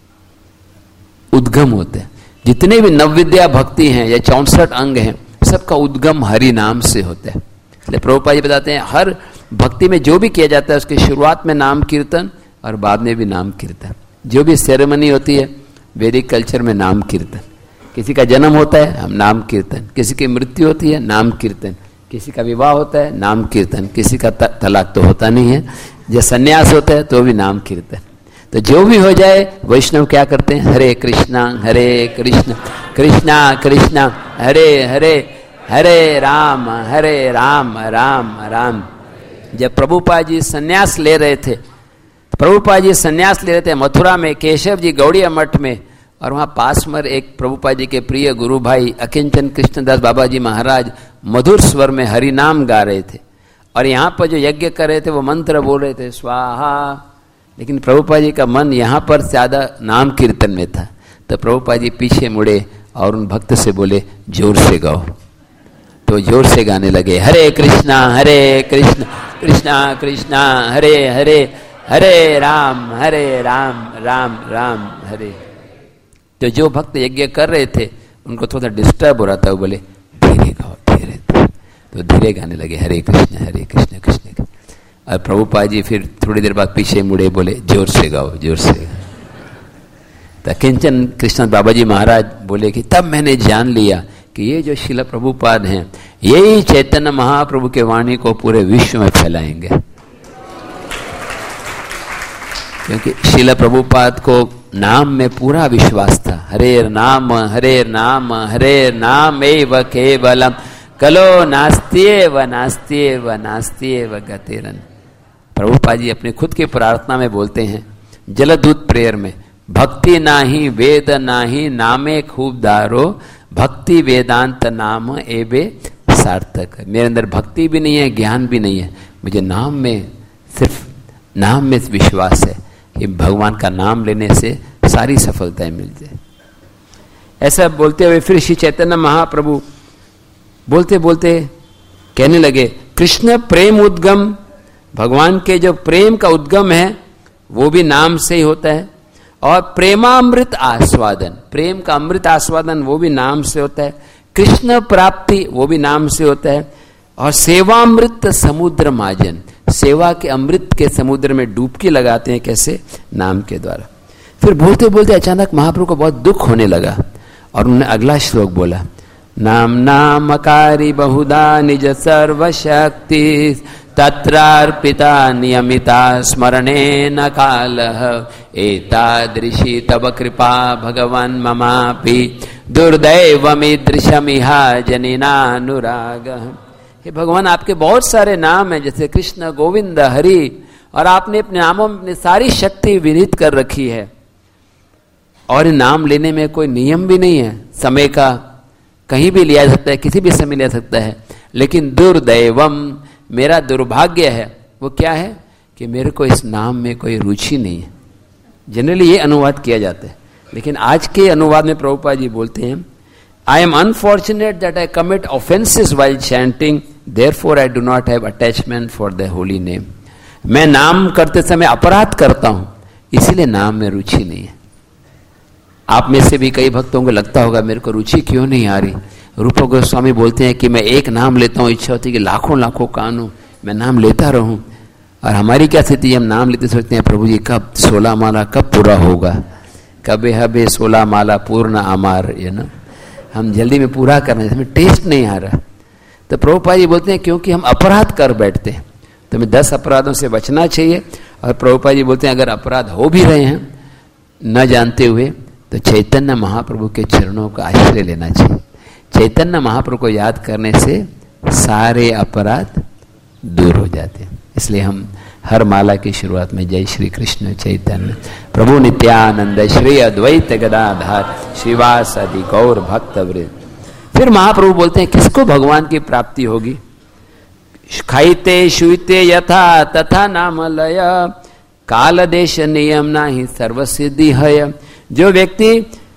उद्गम होते हैं। जितने भी नवविद्या भक्ति हैं या 64 अंग हैं, सबका उद्गम हरि नाम से होता है। इसलिए प्रभुपाद जी बताते हैं हर भक्ति में जो भी किया जाता है उसकी शुरुआत में नाम कीर्तन और बाद में भी नाम कीर्तन। जो भी सेरेमनी होती है वैदिक कल्चर में नाम कीर्तन। किसी का जन्म होता है हम नाम कीर्तन, किसी की मृत्यु होती है नाम कीर्तन, किसी का विवाह होता है नाम कीर्तन, किसी का तलाक तो होता नहीं है, जब संन्यास होता है तो भी नाम कीर्तन। तो जो भी हो जाए वैष्णव क्या करते हैं? हरे कृष्णा कृष्णा कृष्णा हरे हरे, हरे राम राम राम। जब प्रभुपाद जी संन्यास ले रहे थे, प्रभुपाद जी संन्यास ले रहे थे मथुरा में केशव जी गौड़िया मठ में, और वहां पास में एक प्रभुपाद जी के प्रिय गुरु भाई अकिंचन कृष्णदास बाबा जी महाराज मधुर स्वर में हरि नाम गा रहे थे। और यहाँ पर जो यज्ञ कर रहे थे वो मंत्र बोल रहे थे स्वाहा, लेकिन प्रभुपाद जी का मन यहाँ पर ज्यादा नाम कीर्तन में था। तो प्रभुपाद जी पीछे मुड़े और उन भक्त से बोले जोर से गाओ। तो जोर से गाने लगे हरे कृष्णा कृष्णा कृष्णा हरे हरे, हरे राम राम राम हरे। तो जो भक्त यज्ञ कर रहे थे उनको थोड़ा डिस्टर्ब हो रहा था, वो बोले धीरे गाओ धीरे, तो धीरे गाने लगे हरे कृष्ण कृष्ण। और प्रभुपाद जी फिर थोड़ी देर बाद पीछे मुड़े बोले जोर से गाओ जोर से। तो किंचन कृष्ण बाबा जी महाराज बोले कि तब मैंने जान लिया कि ये जो शिला प्रभुपाद हैं यही चैतन्य महाप्रभु के वाणी को पूरे विश्व में फैलाएंगे। क्योंकि शिला प्रभुपाद को नाम में पूरा विश्वास था। हरे नाम एव केवलम कलो नास्त्येव गतिरन। प्रभुपाद जी अपने खुद की प्रार्थना में बोलते हैं जलदूत प्रेयर में, भक्ति नाही वेद नाही नामे खूब दारो, भक्ति वेदांत नाम एबे सार्थक। मेरे अंदर भक्ति भी नहीं है ज्ञान भी नहीं है, मुझे नाम में सिर्फ नाम में विश्वास है कि भगवान का नाम लेने से सारी सफलताएं मिल जाए। ऐसा बोलते हुए फिर श्री चैतन्य महाप्रभु बोलते बोलते कहने लगे कृष्ण प्रेम उद्गम, भगवान के जो प्रेम का उद्गम है वो भी नाम से ही होता है। और प्रेमामृत आस्वादन, प्रेम का अमृत आस्वादन वो भी नाम से होता है। कृष्ण प्राप्ति वो भी नाम से होता है। और सेवामृत समुद्र माजन, सेवा के अमृत के समुद्र में डुबकी लगाते हैं। कैसे? नाम के द्वारा। फिर बोलते बोलते अचानक महाप्रभु को बहुत दुख होने लगा और उन्होंने अगला श्लोक बोला, नाम नामकारी बहुधा निज सर्वशक्ति तत्रार्पिता नियमिता स्मरणे न कालः एतादृशी तव कृपा भगवान ममापि दुर्दैवमीदृशमिहा जनिनानुराग। हे भगवान, आपके बहुत सारे नाम हैं, जैसे कृष्ण, गोविंद, हरि, और आपने अपने नामों में अपनी सारी शक्ति विहित कर रखी है और नाम लेने में कोई नियम भी नहीं है। समय का कहीं भी लिया जा सकता है, किसी भी समय लिया सकता है। लेकिन दुर्दैवम, मेरा दुर्भाग्य है, वो क्या है कि मेरे को इस नाम में कोई रुचि नहीं है। जनरली ये अनुवाद किया जाता है, लेकिन आज के अनुवाद में प्रभुपाद जी बोलते हैं, I am unfortunate that I commit offenses while chanting, therefore I do not have attachment for the holy name. मैं नाम करते समय अपराध करता हूं, इसीलिए नाम में रुचि नहीं है। आप में से भी कई भक्तों को लगता होगा मेरे को रुचि क्यों नहीं आ रही। रूप गोस्वामी बोलते हैं कि मैं एक नाम लेता हूं, इच्छा होती है कि लाखों लाखों कानूं मैं नाम लेता रहूं। और हमारी क्या स्थिति है, हम नाम लेते सोचते हैं प्रभु जी कब 16 माला कब पूरा होगा, कबे हबे 16 माला पूर्ण अमार, ये ना हम जल्दी में पूरा करना, हमें टेस्ट नहीं आ रहा। तो प्रभुपाद जी बोलते हैं क्योंकि हम अपराध कर बैठते हैं, तो हमें 10 अपराधों से बचना चाहिए। और प्रभुपाद जी बोलते हैं अगर अपराध हो भी रहे हैं न जानते हुए, तो चैतन्य महाप्रभु के चरणों का आश्रय लेना चाहिए। चैतन्य महाप्रभु को याद करने से सारे अपराध दूर हो जाते हैं। इसलिए हम हर माला की शुरुआत में जय श्री कृष्ण चैतन्य प्रभु नित्यानंद श्री अद्वैत गदाधार श्रीवासादि गौर भक्त वृंद। फिर महाप्रभु बोलते हैं किसको भगवान की प्राप्ति होगी। खाइते शुइते यथा तथा नाम लय काल देश नियम नाही सर्व सिद्धि है। जो व्यक्ति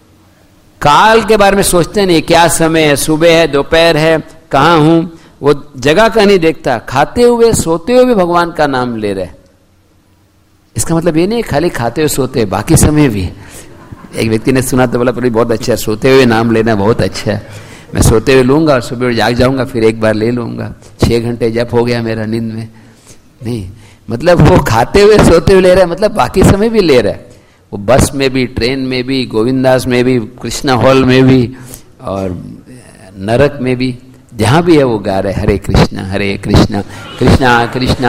काल के बारे में सोचते नहीं, क्या समय है, सुबह है, दोपहर है, कहाँ हूं, वो जगह का नहीं देखता, खाते हुए सोते हुए भी भगवान का नाम ले रहे। इसका मतलब ये नहीं खाली खाते हुए सोते, बाकी समय भी। एक व्यक्ति ने सुना तो बोला बहुत अच्छा है, सोते हुए नाम लेना बहुत अच्छा है, मैं सोते हुए लूंगा और सुबह जाग जाऊंगा, फिर एक बार ले लूंगा, 6 घंटे जप हो गया मेरा नींद में। नहीं, मतलब वो खाते हुए सोते हुए ले रहा है, मतलब बाकी समय भी ले रहा है। वो बस में भी, ट्रेन में भी, गोविंदास में भी, कृष्णा हॉल में भी और नरक में भी, जहां भी है वो गा रहे हरे कृष्णा कृष्णा कृष्णा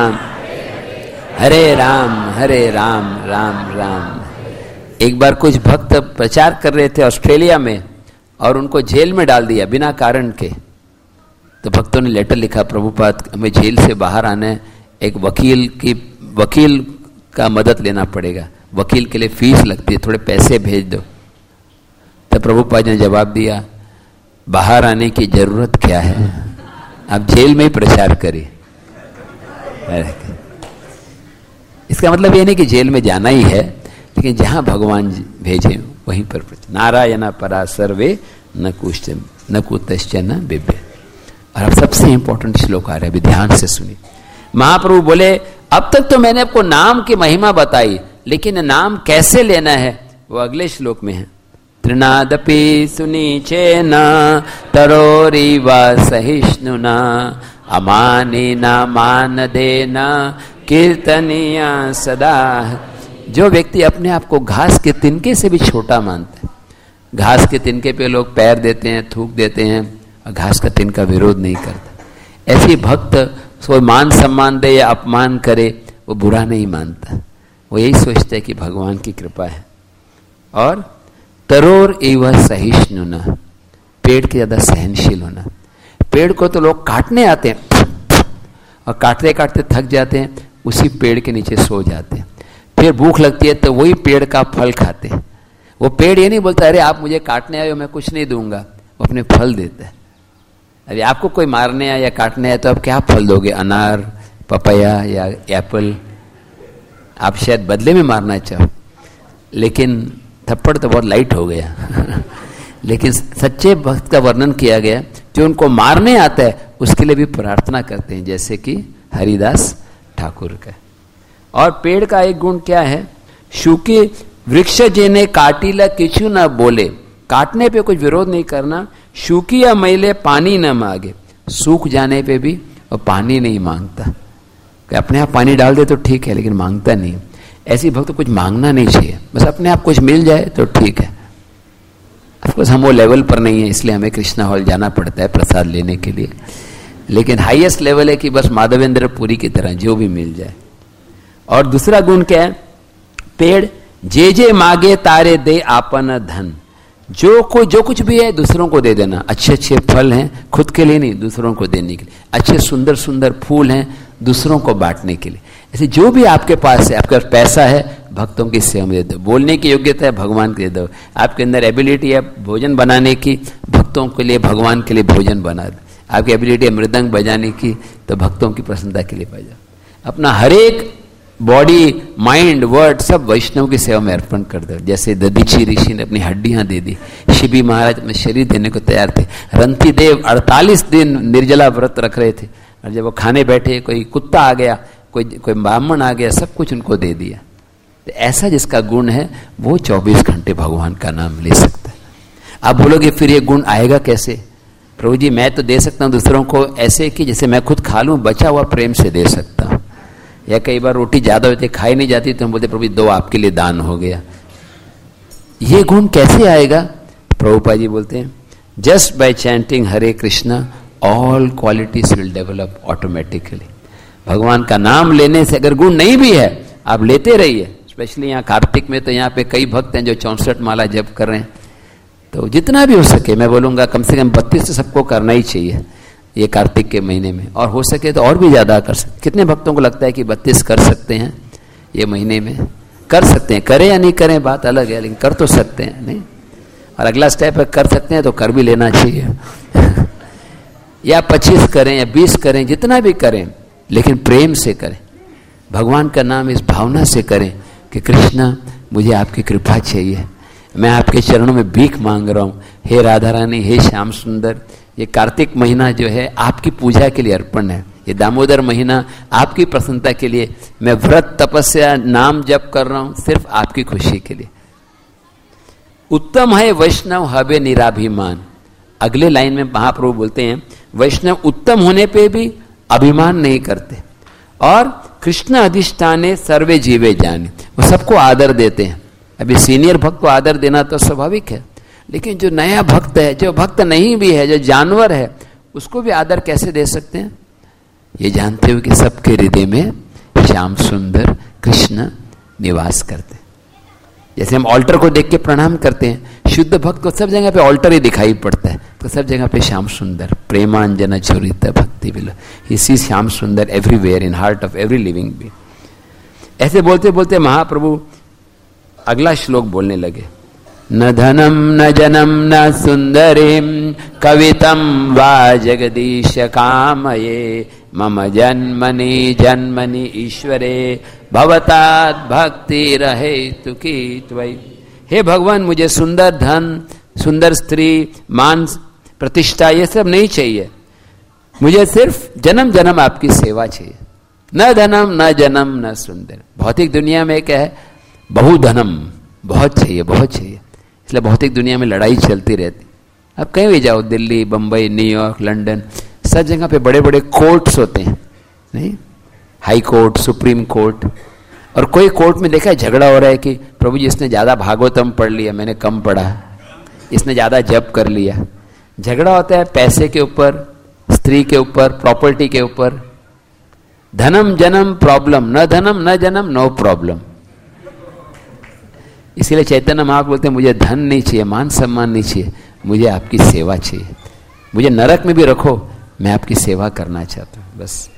हरे राम राम राम। एक बार कुछ भक्त प्रचार कर रहे थे ऑस्ट्रेलिया में और उनको जेल में डाल दिया बिना कारण के। तो भक्तों ने लेटर लिखा, प्रभुपाद हमें जेल से बाहर आना है, एक वकील का मदद लेना पड़ेगा, वकील के लिए फीस लगती है, थोड़े पैसे भेज दो। तो प्रभुपाद ने जवाब दिया, बाहर आने की जरूरत क्या है, आप जेल में ही प्रचार करिए। इसका मतलब ये नहीं कि जेल में जाना ही है, लेकिन जहां भगवान भेजे वहीं पर नारायण परा सर्वे न कुतश्च न बिभ्य। और अब सबसे इंपॉर्टेंट श्लोक आ रहा है, अभी ध्यान से सुनिए। महाप्रभु बोले अब तक तो मैंने आपको नाम की महिमा बताई, लेकिन नाम कैसे लेना है वो अगले श्लोक में है। त्रिनादपि सुनीचेन तरोरिव सहिष्णुना अमानेन मानदेन कीर्तनीय सदा। जो व्यक्ति अपने आप को घास के तिनके से भी छोटा मानता है, घास के तिनके पे लोग पैर देते हैं, थूक देते हैं, और घास का तिनका विरोध नहीं करता, ऐसे भक्त कोई मान सम्मान दे या अपमान करे वो बुरा नहीं मानता, वो यही सोचता है कि भगवान की कृपा है। और तरोर एवं सहिष्णुना, पेड़ के ज्यादा सहनशील होना। पेड़ को तो लोग काटने आते हैं और काटते काटते थक जाते हैं, उसी पेड़ के नीचे सो जाते हैं, फिर भूख लगती है तो वही पेड़ का फल खाते हैं। वो पेड़ ये नहीं बोलता अरे आप मुझे काटने आए हो मैं कुछ नहीं दूंगा, वो अपने फल देता है। अरे आपको कोई मारने आया या काटने आया तो आप क्या फल दोगे, अनार, पपैया या एप्पल, आप शायद बदले में मारना चाहो, लेकिन थप्पड़ तो बहुत लाइट हो गया। लेकिन सच्चे भक्त का वर्णन किया गया, जो उनको मारने आता है उसके लिए भी प्रार्थना करते हैं, जैसे कि हरिदास ठाकुर का। और पेड़ का एक गुण क्या है, सूखे वृक्ष जेने काटिला किचु न बोले, काटने पे कुछ विरोध नहीं करना, सूखी या मैले पानी न मांगे, सूख जाने पे भी और पानी नहीं मांगता, कि अपने आप पानी डाल दे तो ठीक है, लेकिन मांगता नहीं। ऐसी भक्त कुछ मांगना नहीं चाहिए, बस अपने आप कुछ मिल जाए तो ठीक है। ऑफकोर्स हम वो लेवल पर नहीं है, इसलिए हमें कृष्णा हॉल जाना पड़ता है प्रसाद लेने के लिए, लेकिन हाईएस्ट लेवल है कि बस माधवेंद्र पुरी की तरह जो भी मिल जाए। और दूसरा गुण क्या है? पेड़ जे जे मागे तारे दे आपन धन, जो कुछ भी है दूसरों को दे देना। अच्छे अच्छे फल हैं खुद के लिए नहीं, दूसरों को देने के लिए। अच्छे सुंदर सुंदर फूल हैं दूसरों को बांटने के लिए। ऐसे जो भी आपके पास है, आपके पास पैसा है भक्तों की सेवा में दे दो, बोलने की योग्यता है भगवान के दे दो, आपके अंदर एबिलिटी है भोजन बनाने की, भक्तों के लिए भगवान के लिए भोजन बना दो, आपकी एबिलिटी है मृदंग बजाने की, तो भक्तों की प्रसन्नता के लिए बजाओ। अपना हर एक बॉडी माइंड वर्ड सब वैष्णव की सेवा में अर्पण कर दो। जैसे दधीची ऋषि ने अपनी हड्डियां दे दी, शिबी महाराज अपने शरीर देने को तैयार थे, रंती देव 48 दिन निर्जला व्रत रख रहे थे, और जब वो खाने बैठे कोई कुत्ता आ गया, कोई ब्राह्मण आ गया, सब कुछ उनको दे दिया। तो ऐसा जिसका गुण है वो 24 घंटे भगवान का नाम ले सकता है। आप बोलोगे फिर ये गुण आएगा कैसे? प्रभु जी मैं तो दे सकता हूँ दूसरों को ऐसे कि जैसे मैं खुद खा लूँ, बचा हुआ प्रेम से दे सकता हूँ। या कई बार रोटी ज्यादा होती खाई नहीं जाती तो हम बोलते प्रभु दो आपके लिए दान हो गया। ये गुण कैसे आएगा? प्रभुपाद जी बोलते हैं just by chanting Hare Krishna all qualities will develop automatically. भगवान का नाम लेने से अगर गुण नहीं भी है आप लेते रहिए। स्पेशली यहाँ कार्तिक में तो यहाँ पे कई भक्त हैं जो 64 माला जप कर रहे हैं, तो जितना भी हो सके मैं बोलूँगा कम से कम 32 तो सबको करना ही चाहिए ये कार्तिक के महीने में, और हो सके तो और भी ज़्यादा कर सकते। कितने भक्तों को लगता है कि 32 कर सकते हैं ये महीने में? कर सकते हैं, करें या नहीं करें बात अलग है, लेकिन कर तो सकते हैं नहीं। और अगला स्टेप है कर सकते हैं तो कर भी लेना चाहिए या 25 करें या 20 करें, जितना भी करें लेकिन प्रेम से करें, भगवान का नाम इस भावना से करें कि कृष्णा मुझे आपकी कृपा चाहिए, मैं आपके चरणों में भीख मांग रहा हूँ, हे राधा रानी, हे श्याम सुंदर। ये कार्तिक महीना जो है आपकी पूजा के लिए अर्पण है, ये दामोदर महीना आपकी प्रसन्नता के लिए, मैं व्रत तपस्या नाम जप कर रहा हूं सिर्फ आपकी खुशी के लिए। उत्तम है वैष्णव हवे निराभिमान। अगले लाइन में महाप्रभु बोलते हैं वैष्णव उत्तम होने पे भी अभिमान नहीं करते, और कृष्ण अधिष्ठाने सर्वे जीवे जाने, वो सबको आदर देते हैं। अभी सीनियर भक्त को आदर देना तो स्वाभाविक है, लेकिन जो नया भक्त है, जो भक्त नहीं भी है, जो जानवर है, उसको भी आदर कैसे दे सकते हैं? ये जानते हो कि सबके हृदय में श्याम सुंदर कृष्ण निवास करते हैं। जैसे हम ऑल्टर को देख के प्रणाम करते हैं, शुद्ध भक्त को सब जगह पे ऑल्टर ही दिखाई पड़ता है, तो सब जगह पे श्याम सुंदर प्रेमांजन चोरित भक्ति विल, इसी Shyam Sundar everywhere in heart of every living being. ऐसे बोलते बोलते महाप्रभु अगला श्लोक बोलने लगे, न धनम न जनम न सुंदरीम कवितम वा जगदीश कामये मम जन्मनि जन्मनि ईश्वरे भवतात् भक्ति रहे तुकी त्वयि। हे भगवान मुझे सुंदर धन, सुंदर स्त्री, मान प्रतिष्ठा ये सब नहीं चाहिए, मुझे सिर्फ जन्म जन्म आपकी सेवा चाहिए। न धनम न जनम न सुंदर। भौतिक दुनिया में क्या है? बहुधनम, बहुत चाहिए, बहुत चाहिए, इसलिए भौतिक दुनिया में लड़ाई चलती रहती। अब कहीं भी जाओ, दिल्ली, बंबई, न्यूयॉर्क, लंदन, सब जगह पे बड़े बड़े कोर्ट्स होते हैं, नहीं, हाई कोर्ट, सुप्रीम कोर्ट। और कोई कोर्ट में देखा है झगड़ा हो रहा है कि प्रभु जी इसने ज्यादा भागवतम पढ़ लिया, मैंने कम पढ़ा, इसने ज्यादा जप कर लिया। झगड़ा होता है पैसे के ऊपर, स्त्री के ऊपर, प्रॉपर्टी के ऊपर। धनम जनम प्रॉब्लम, न धनम न जनम नो प्रॉब्लम। इसीलिए चैतन्य महाप्रभु बोलते हैं मुझे धन नहीं चाहिए, मान सम्मान नहीं चाहिए, मुझे आपकी सेवा चाहिए। मुझे नरक में भी रखो, मैं आपकी सेवा करना चाहता हूं बस।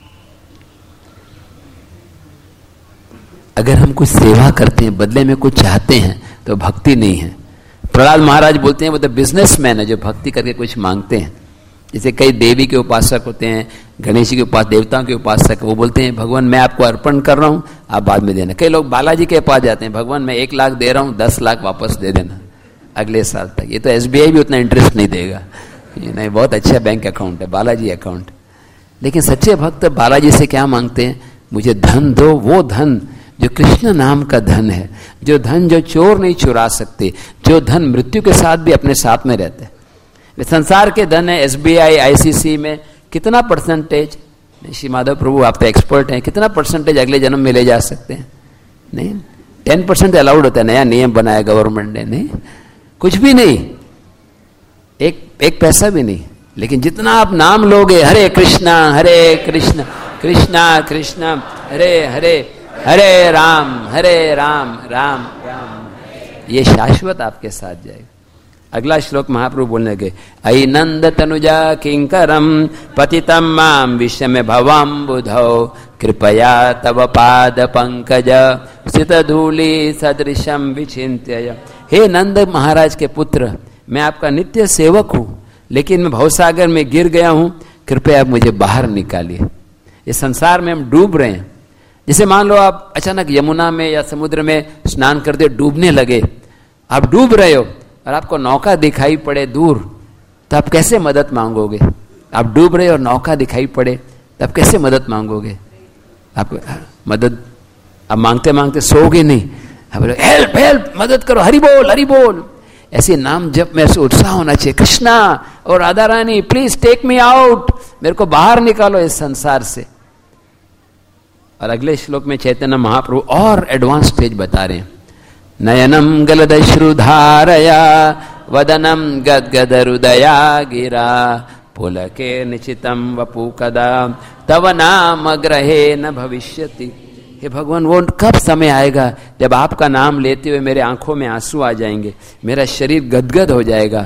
अगर हम कुछ सेवा करते हैं, बदले में कुछ चाहते हैं, तो भक्ति नहीं है। प्रहलाद महाराज बोलते हैं वो तो बिजनेसमैन है जो भक्ति करके कुछ मांगते हैं। जैसे कई देवी के उपासक होते हैं, गणेश जी के उपासक, देवताओं के उपासक, वो बोलते हैं भगवान मैं आपको अर्पण कर रहा हूं, आप बाद में देना। कई लोग बालाजी के पास जाते हैं, भगवान मैं 1 लाख दे रहा हूं, 10 लाख वापस दे देना अगले साल तक। ये तो SBI भी उतना इंटरेस्ट नहीं देगा, ये नहीं, बहुत अच्छा बैंक अकाउंट है बालाजी अकाउंट। लेकिन सच्चे भक्त बालाजी से क्या मांगते हैं? मुझे धन दो, वो धन जो कृष्ण नाम का धन है, जो धन जो चोर नहीं चुरा सकते, जो धन मृत्यु के साथ भी अपने साथ में रहते हैं। संसार के धन है, SBI, ICC में कितना परसेंटेज? नहीं, श्री माधव प्रभु आप तो एक्सपर्ट हैं, कितना परसेंटेज अगले जन्म में ले जा सकते हैं? नहीं, 10% अलाउड होता है, नया नियम बनाया गवर्नमेंट ने। नहीं, कुछ भी नहीं, एक पैसा भी नहीं। लेकिन जितना आप नाम लोगे, हरे कृष्णा कृष्णा कृष्णा हरे हरे, हरे राम राम राम, ये शाश्वत आपके साथ जाएगा। अगला श्लोक महाप्रभु बोलने लगे, अयि नंद तनुजा किंकरम पतितम माम विषम भवम बुधौ कृपया तव पाद पंकज स्थित धूलि सदृशम विचिन्त्य। हे नंद महाराज के पुत्र, मैं आपका नित्य सेवक हूं, लेकिन मैं भवसागर में गिर गया हूं, कृपया आप मुझे बाहर निकालिए। इस संसार में हम डूब रहे हैं। जैसे मान लो आप अचानक यमुना में या समुद्र में स्नान करते डूबने लगे, आप डूब रहे हो और आपको नौका दिखाई पड़े दूर, तो आप कैसे मदद मांगोगे? आप डूब रहे हो और नौका दिखाई पड़े, तो आप कैसे मदद मांगोगे? आप मदद आप मांगते मांगते सोओगे नहीं, आप बोलोगे हेल्प हेल्प, मदद करो, हरि बोल हरि बोल। ऐसे नाम जब में ऐसे उत्साह होना चाहिए, कृष्णा और Radha Rani please take me out, मेरे को बाहर निकालो इस संसार से। और अगले श्लोक में चैतन्य महाप्रभु और एडवांस स्टेज बता रहे हैं, नयनम गलदश्रुधारया वदनम गदगद हृदया गिरा पुलके निचितम वपु कदा तव नाम ग्रहे न भविष्यति। हे भगवान, वो कब समय आएगा जब आपका नाम लेते हुए मेरे आंखों में आंसू आ जाएंगे, मेरा शरीर गदगद हो जाएगा,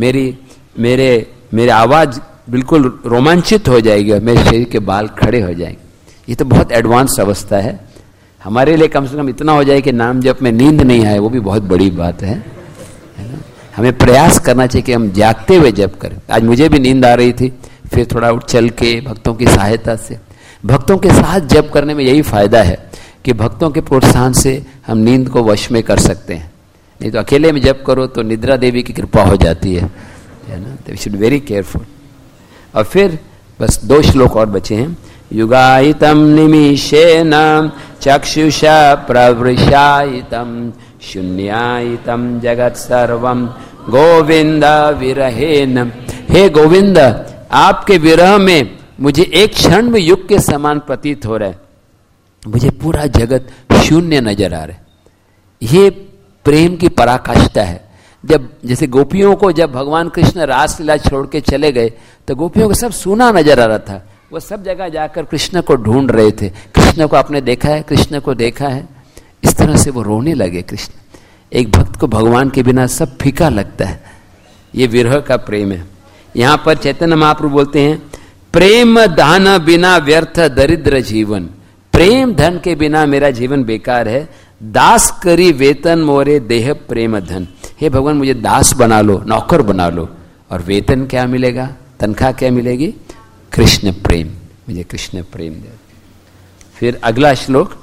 मेरे आवाज बिल्कुल रोमांचित हो जाएगी और मेरे शरीर के बाल खड़े हो जाएंगे। ये तो बहुत एडवांस अवस्था है। हमारे लिए कम से कम इतना हो जाए कि नाम जप में नींद नहीं आए, वो भी बहुत बड़ी बात है ना। हमें प्रयास करना चाहिए कि हम जागते हुए जप करें। आज मुझे भी नींद आ रही थी, फिर थोड़ा उठ चल के भक्तों की सहायता से, भक्तों के साथ जप करने में यही फायदा है कि भक्तों के प्रोत्साहन से हम नींद को वश में कर सकते हैं। नहीं तो अकेले में जप करो तो निद्रा देवी की कृपा हो जाती है ना। तो वी शुड वेरी केयरफुल। और फिर बस 2 श्लोक और बचे हैं। युगायितम निमिषेण चक्षुषा प्रवृषायितम शून्यायितम जगत सर्वम गोविंद विरहेन। हे गोविंद, आपके विरह में मुझे एक क्षण में युग के समान प्रतीत हो रहा है, मुझे पूरा जगत शून्य नजर आ रहा है। ये प्रेम की पराकाष्ठा है। जब जैसे गोपियों को जब भगवान कृष्ण रासलीला छोड़ के चले गए तो गोपियों को सब सूना नजर आ रहा था। वो सब जगह जाकर कृष्ण को ढूंढ रहे थे, कृष्ण को आपने देखा है, कृष्ण को देखा है। इस तरह से वो रोने लगे कृष्ण। एक भक्त को भगवान के बिना सब फीका लगता है। ये विरह का प्रेम है। यहां पर चैतन्य महाप्रभु बोलते हैं, प्रेम दान बिना व्यर्थ दरिद्र जीवन। प्रेम धन के बिना मेरा जीवन बेकार है। दास करी वेतन मोरे देह प्रेम धन। हे भगवान, मुझे दास बना लो, नौकर बना लो, और वेतन क्या मिलेगा, तनख्वाह क्या मिलेगी? कृष्ण प्रेम। मुझे कृष्ण प्रेम दे। फिर अगला श्लोक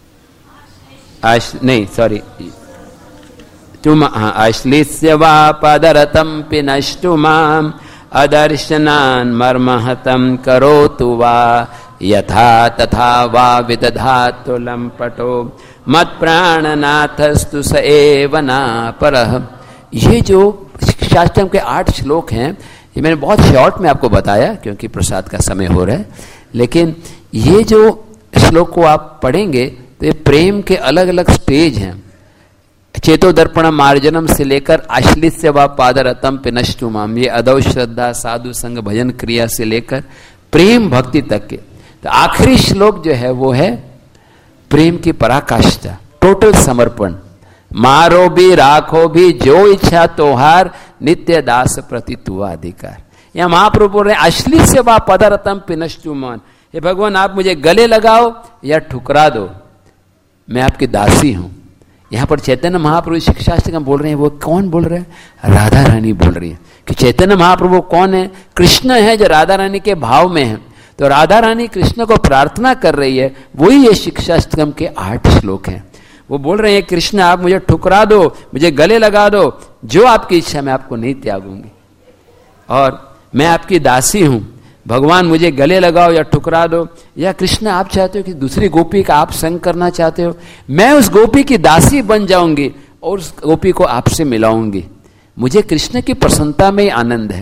तुम आश्लिष्य वा पदरतम पिनष्टु माम अदर्शनान् मर्महतं करोतु वा यथा तथा वा विदधातु लंपटो मत प्राणनाथस्तु स एव नापरः। ये जो शास्त्रम के 8 श्लोक हैं, ये मैंने बहुत शॉर्ट में आपको बताया क्योंकि प्रसाद का समय हो रहा है। लेकिन ये जो श्लोक को आप पढ़ेंगे तो ये प्रेम के अलग अलग स्टेज हैं। चेतो दर्पण मार्जनम से लेकर आश्लिष्य व पादरतम पिनष्टु माम, ये अदौ श्रद्धा साधु संग भजन क्रिया से लेकर प्रेम भक्ति तक के। तो आखिरी श्लोक जो है वो है प्रेम की पराकाष्ठा, टोटल समर्पण। मारो भी राखो भी जो इच्छा तोहार, नित्य दास प्रति तुआ अधिकार। यहां महाप्रभु बोल रहे हैं आश्लिष्य व पदरतम पिनष्टु मान। हे भगवान, आप मुझे गले लगाओ या ठुकरा दो, मैं आपकी दासी हूं। यहां पर चैतन्य महाप्रभु शिक्षास्त्र बोल रहे हैं। वो कौन बोल रहे हैं? राधा रानी बोल रही है कि चैतन्य महाप्रभु कौन है? कृष्ण है जो राधा रानी के भाव में है। तो राधा रानी कृष्ण को प्रार्थना कर रही है, वही ये शिक्षाष्टकम के 8 श्लोक हैं। वो बोल रहे हैं कृष्ण, आप मुझे ठुकरा दो, मुझे गले लगा दो, जो आपकी इच्छा मैं आपको नहीं त्यागूंगी, और मैं आपकी दासी हूं। भगवान, मुझे गले लगाओ या ठुकरा दो, या कृष्ण आप चाहते हो कि दूसरी गोपी का आप संग करना चाहते हो, मैं उस गोपी की दासी बन जाऊंगी और उस गोपी को आपसे मिलाऊंगी। मुझे कृष्ण की प्रसन्नता में ही आनंद है।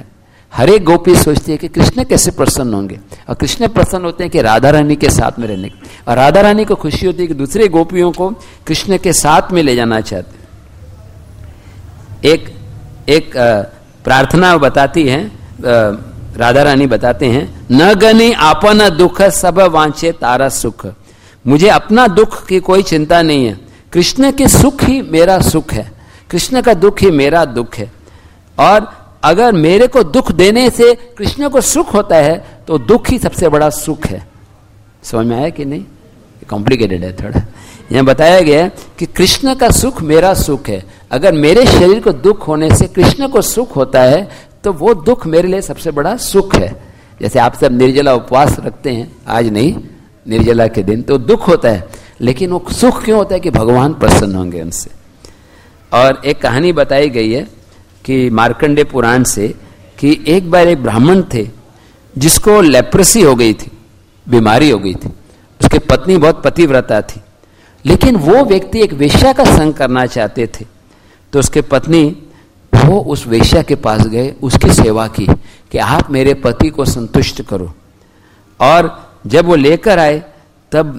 हर एक गोपी सोचती है कि कृष्ण कैसे प्रसन्न होंगे, और कृष्ण प्रसन्न होते हैं कि राधा रानी के साथ में रहने की, और राधा रानी को खुशी होती है कि दूसरे गोपियों को कृष्ण के साथ में ले जाना चाहते हैं। एक प्रार्थना बताती है, राधा रानी बताते हैं, न गनी आपन दुख सब वांछे तारा सुख। मुझे अपना दुख की कोई चिंता नहीं है, कृष्ण के सुख ही मेरा सुख है, कृष्ण का दुख ही मेरा दुख है। और अगर मेरे को दुख देने से कृष्ण को सुख होता है तो दुख ही सबसे बड़ा सुख है। समझ में आया कि नहीं? कॉम्प्लिकेटेड है थोड़ा। यहां बताया गया है कि कृष्ण का सुख मेरा सुख है। अगर मेरे शरीर को दुख होने से कृष्ण को सुख होता है तो वो दुख मेरे लिए सबसे बड़ा सुख है। जैसे आप सब निर्जला उपवास रखते हैं, आज नहीं निर्जला के दिन, तो दुख होता है, लेकिन वो सुख क्यों होता है कि भगवान प्रसन्न होंगे उनसे। और एक कहानी बताई गई है कि मार्कंडे पुराण से, कि एक बार एक ब्राह्मण थे जिसको लेप्रेसी हो गई थी, बीमारी हो गई थी। उसकी पत्नी बहुत पतिव्रता थी, लेकिन वो व्यक्ति एक वेश्या का संग करना चाहते थे। तो उसके पत्नी वो उस वेश्या के पास गए, उसकी सेवा की कि आप मेरे पति को संतुष्ट करो। और जब वो लेकर आए तब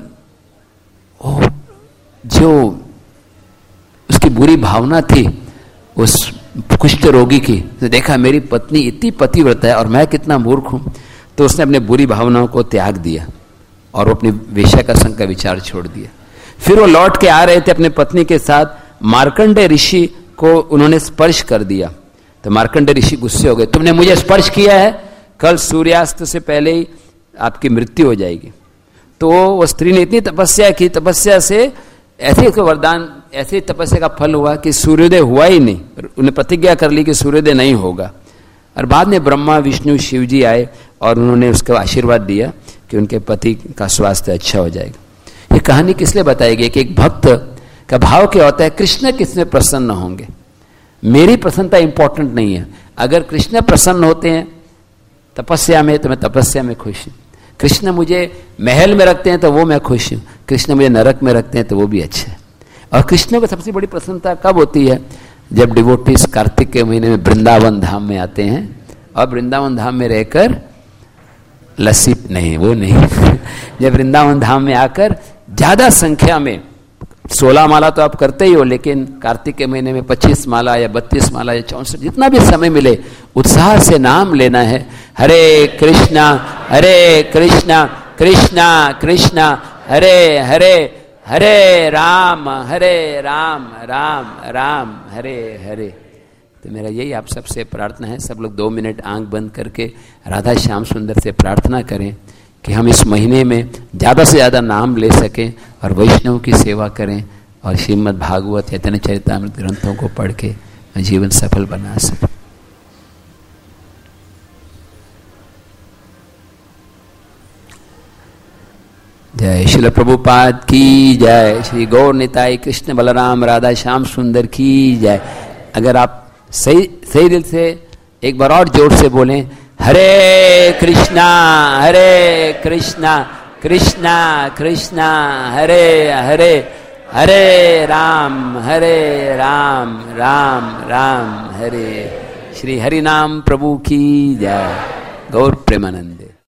जो उसकी बुरी भावना थी उस कुष्ठ रोगी की, तो देखा मेरी पत्नी इतनी पतिव्रता है और मैं कितना मूर्ख हूं, तो उसने अपने बुरी भावनाओं को त्याग दिया और वो अपनी वेश्या का संग का विचार छोड़ दिया। फिर वो लौट के आ रहे थे अपने पत्नी के साथ, मार्कंडे ऋषि को उन्होंने स्पर्श कर दिया। तो मार्कंडे ऋषि गुस्से हो गए, तुमने मुझे स्पर्श किया है, कल सूर्यास्त से पहले ही आपकी मृत्यु हो जाएगी। तो वो स्त्री ने इतनी तपस्या की, तपस्या से ऐसे उसको वरदान, ऐसे तपस्या का फल हुआ कि सूर्योदय हुआ ही नहीं। उन्हें प्रतिज्ञा कर ली कि सूर्योदय नहीं होगा। और बाद में ब्रह्मा विष्णु शिव जी आए और उन्होंने उसका आशीर्वाद दिया कि उनके पति का स्वास्थ्य अच्छा हो जाएगा। ये कहानी किस लिए बताई गई कि एक भक्त का भाव क्या होता है, कृष्ण किसमें प्रसन्न होंगे। मेरी प्रसन्नता इंपॉर्टेंट नहीं है। अगर कृष्ण प्रसन्न होते हैं तपस्या में तो मैं तपस्या में खुश हूं। कृष्ण मुझे महल में रखते हैं तो वो मैं खुश हूं। कृष्ण मुझे नरक में रखते हैं तो वो भी अच्छा है। और कृष्ण को सबसे बड़ी प्रसन्नता कब होती है, जब डिवोटीज कार्तिक के महीने में वृंदावन धाम में आते हैं और वृंदावन धाम में रहकर लस्सी नहीं, वो नहीं जब वृंदावन धाम में आकर ज्यादा संख्या में 16 माला तो आप करते ही हो, लेकिन कार्तिक के महीने में 25 माला या 32 माला या 64, जितना भी समय मिले उत्साह से नाम लेना है। हरे कृष्णा कृष्णा कृष्णा हरे हरे, हरे राम राम राम हरे हरे। तो मेरा यही आप सबसे प्रार्थना है, सब लोग 2 मिनट आंख बंद करके राधा श्याम सुंदर से प्रार्थना करें कि हम इस महीने में ज़्यादा से ज़्यादा नाम ले सकें और वैष्णव की सेवा करें और श्रीमद् भागवत चैतन्य चरितामृत ग्रंथों को पढ़ के जीवन सफल बना सकें। जय श्रील प्रभुपाद की जय, श्री गौर निताई कृष्ण बलराम राधा श्याम सुंदर की जय। अगर आप सही दिल से एक बार और जोर से बोलें, हरे कृष्णा कृष्णा कृष्णा हरे हरे, हरे राम राम राम हरे। श्री हरि नाम प्रभु की जय। गौर प्रेमानंद।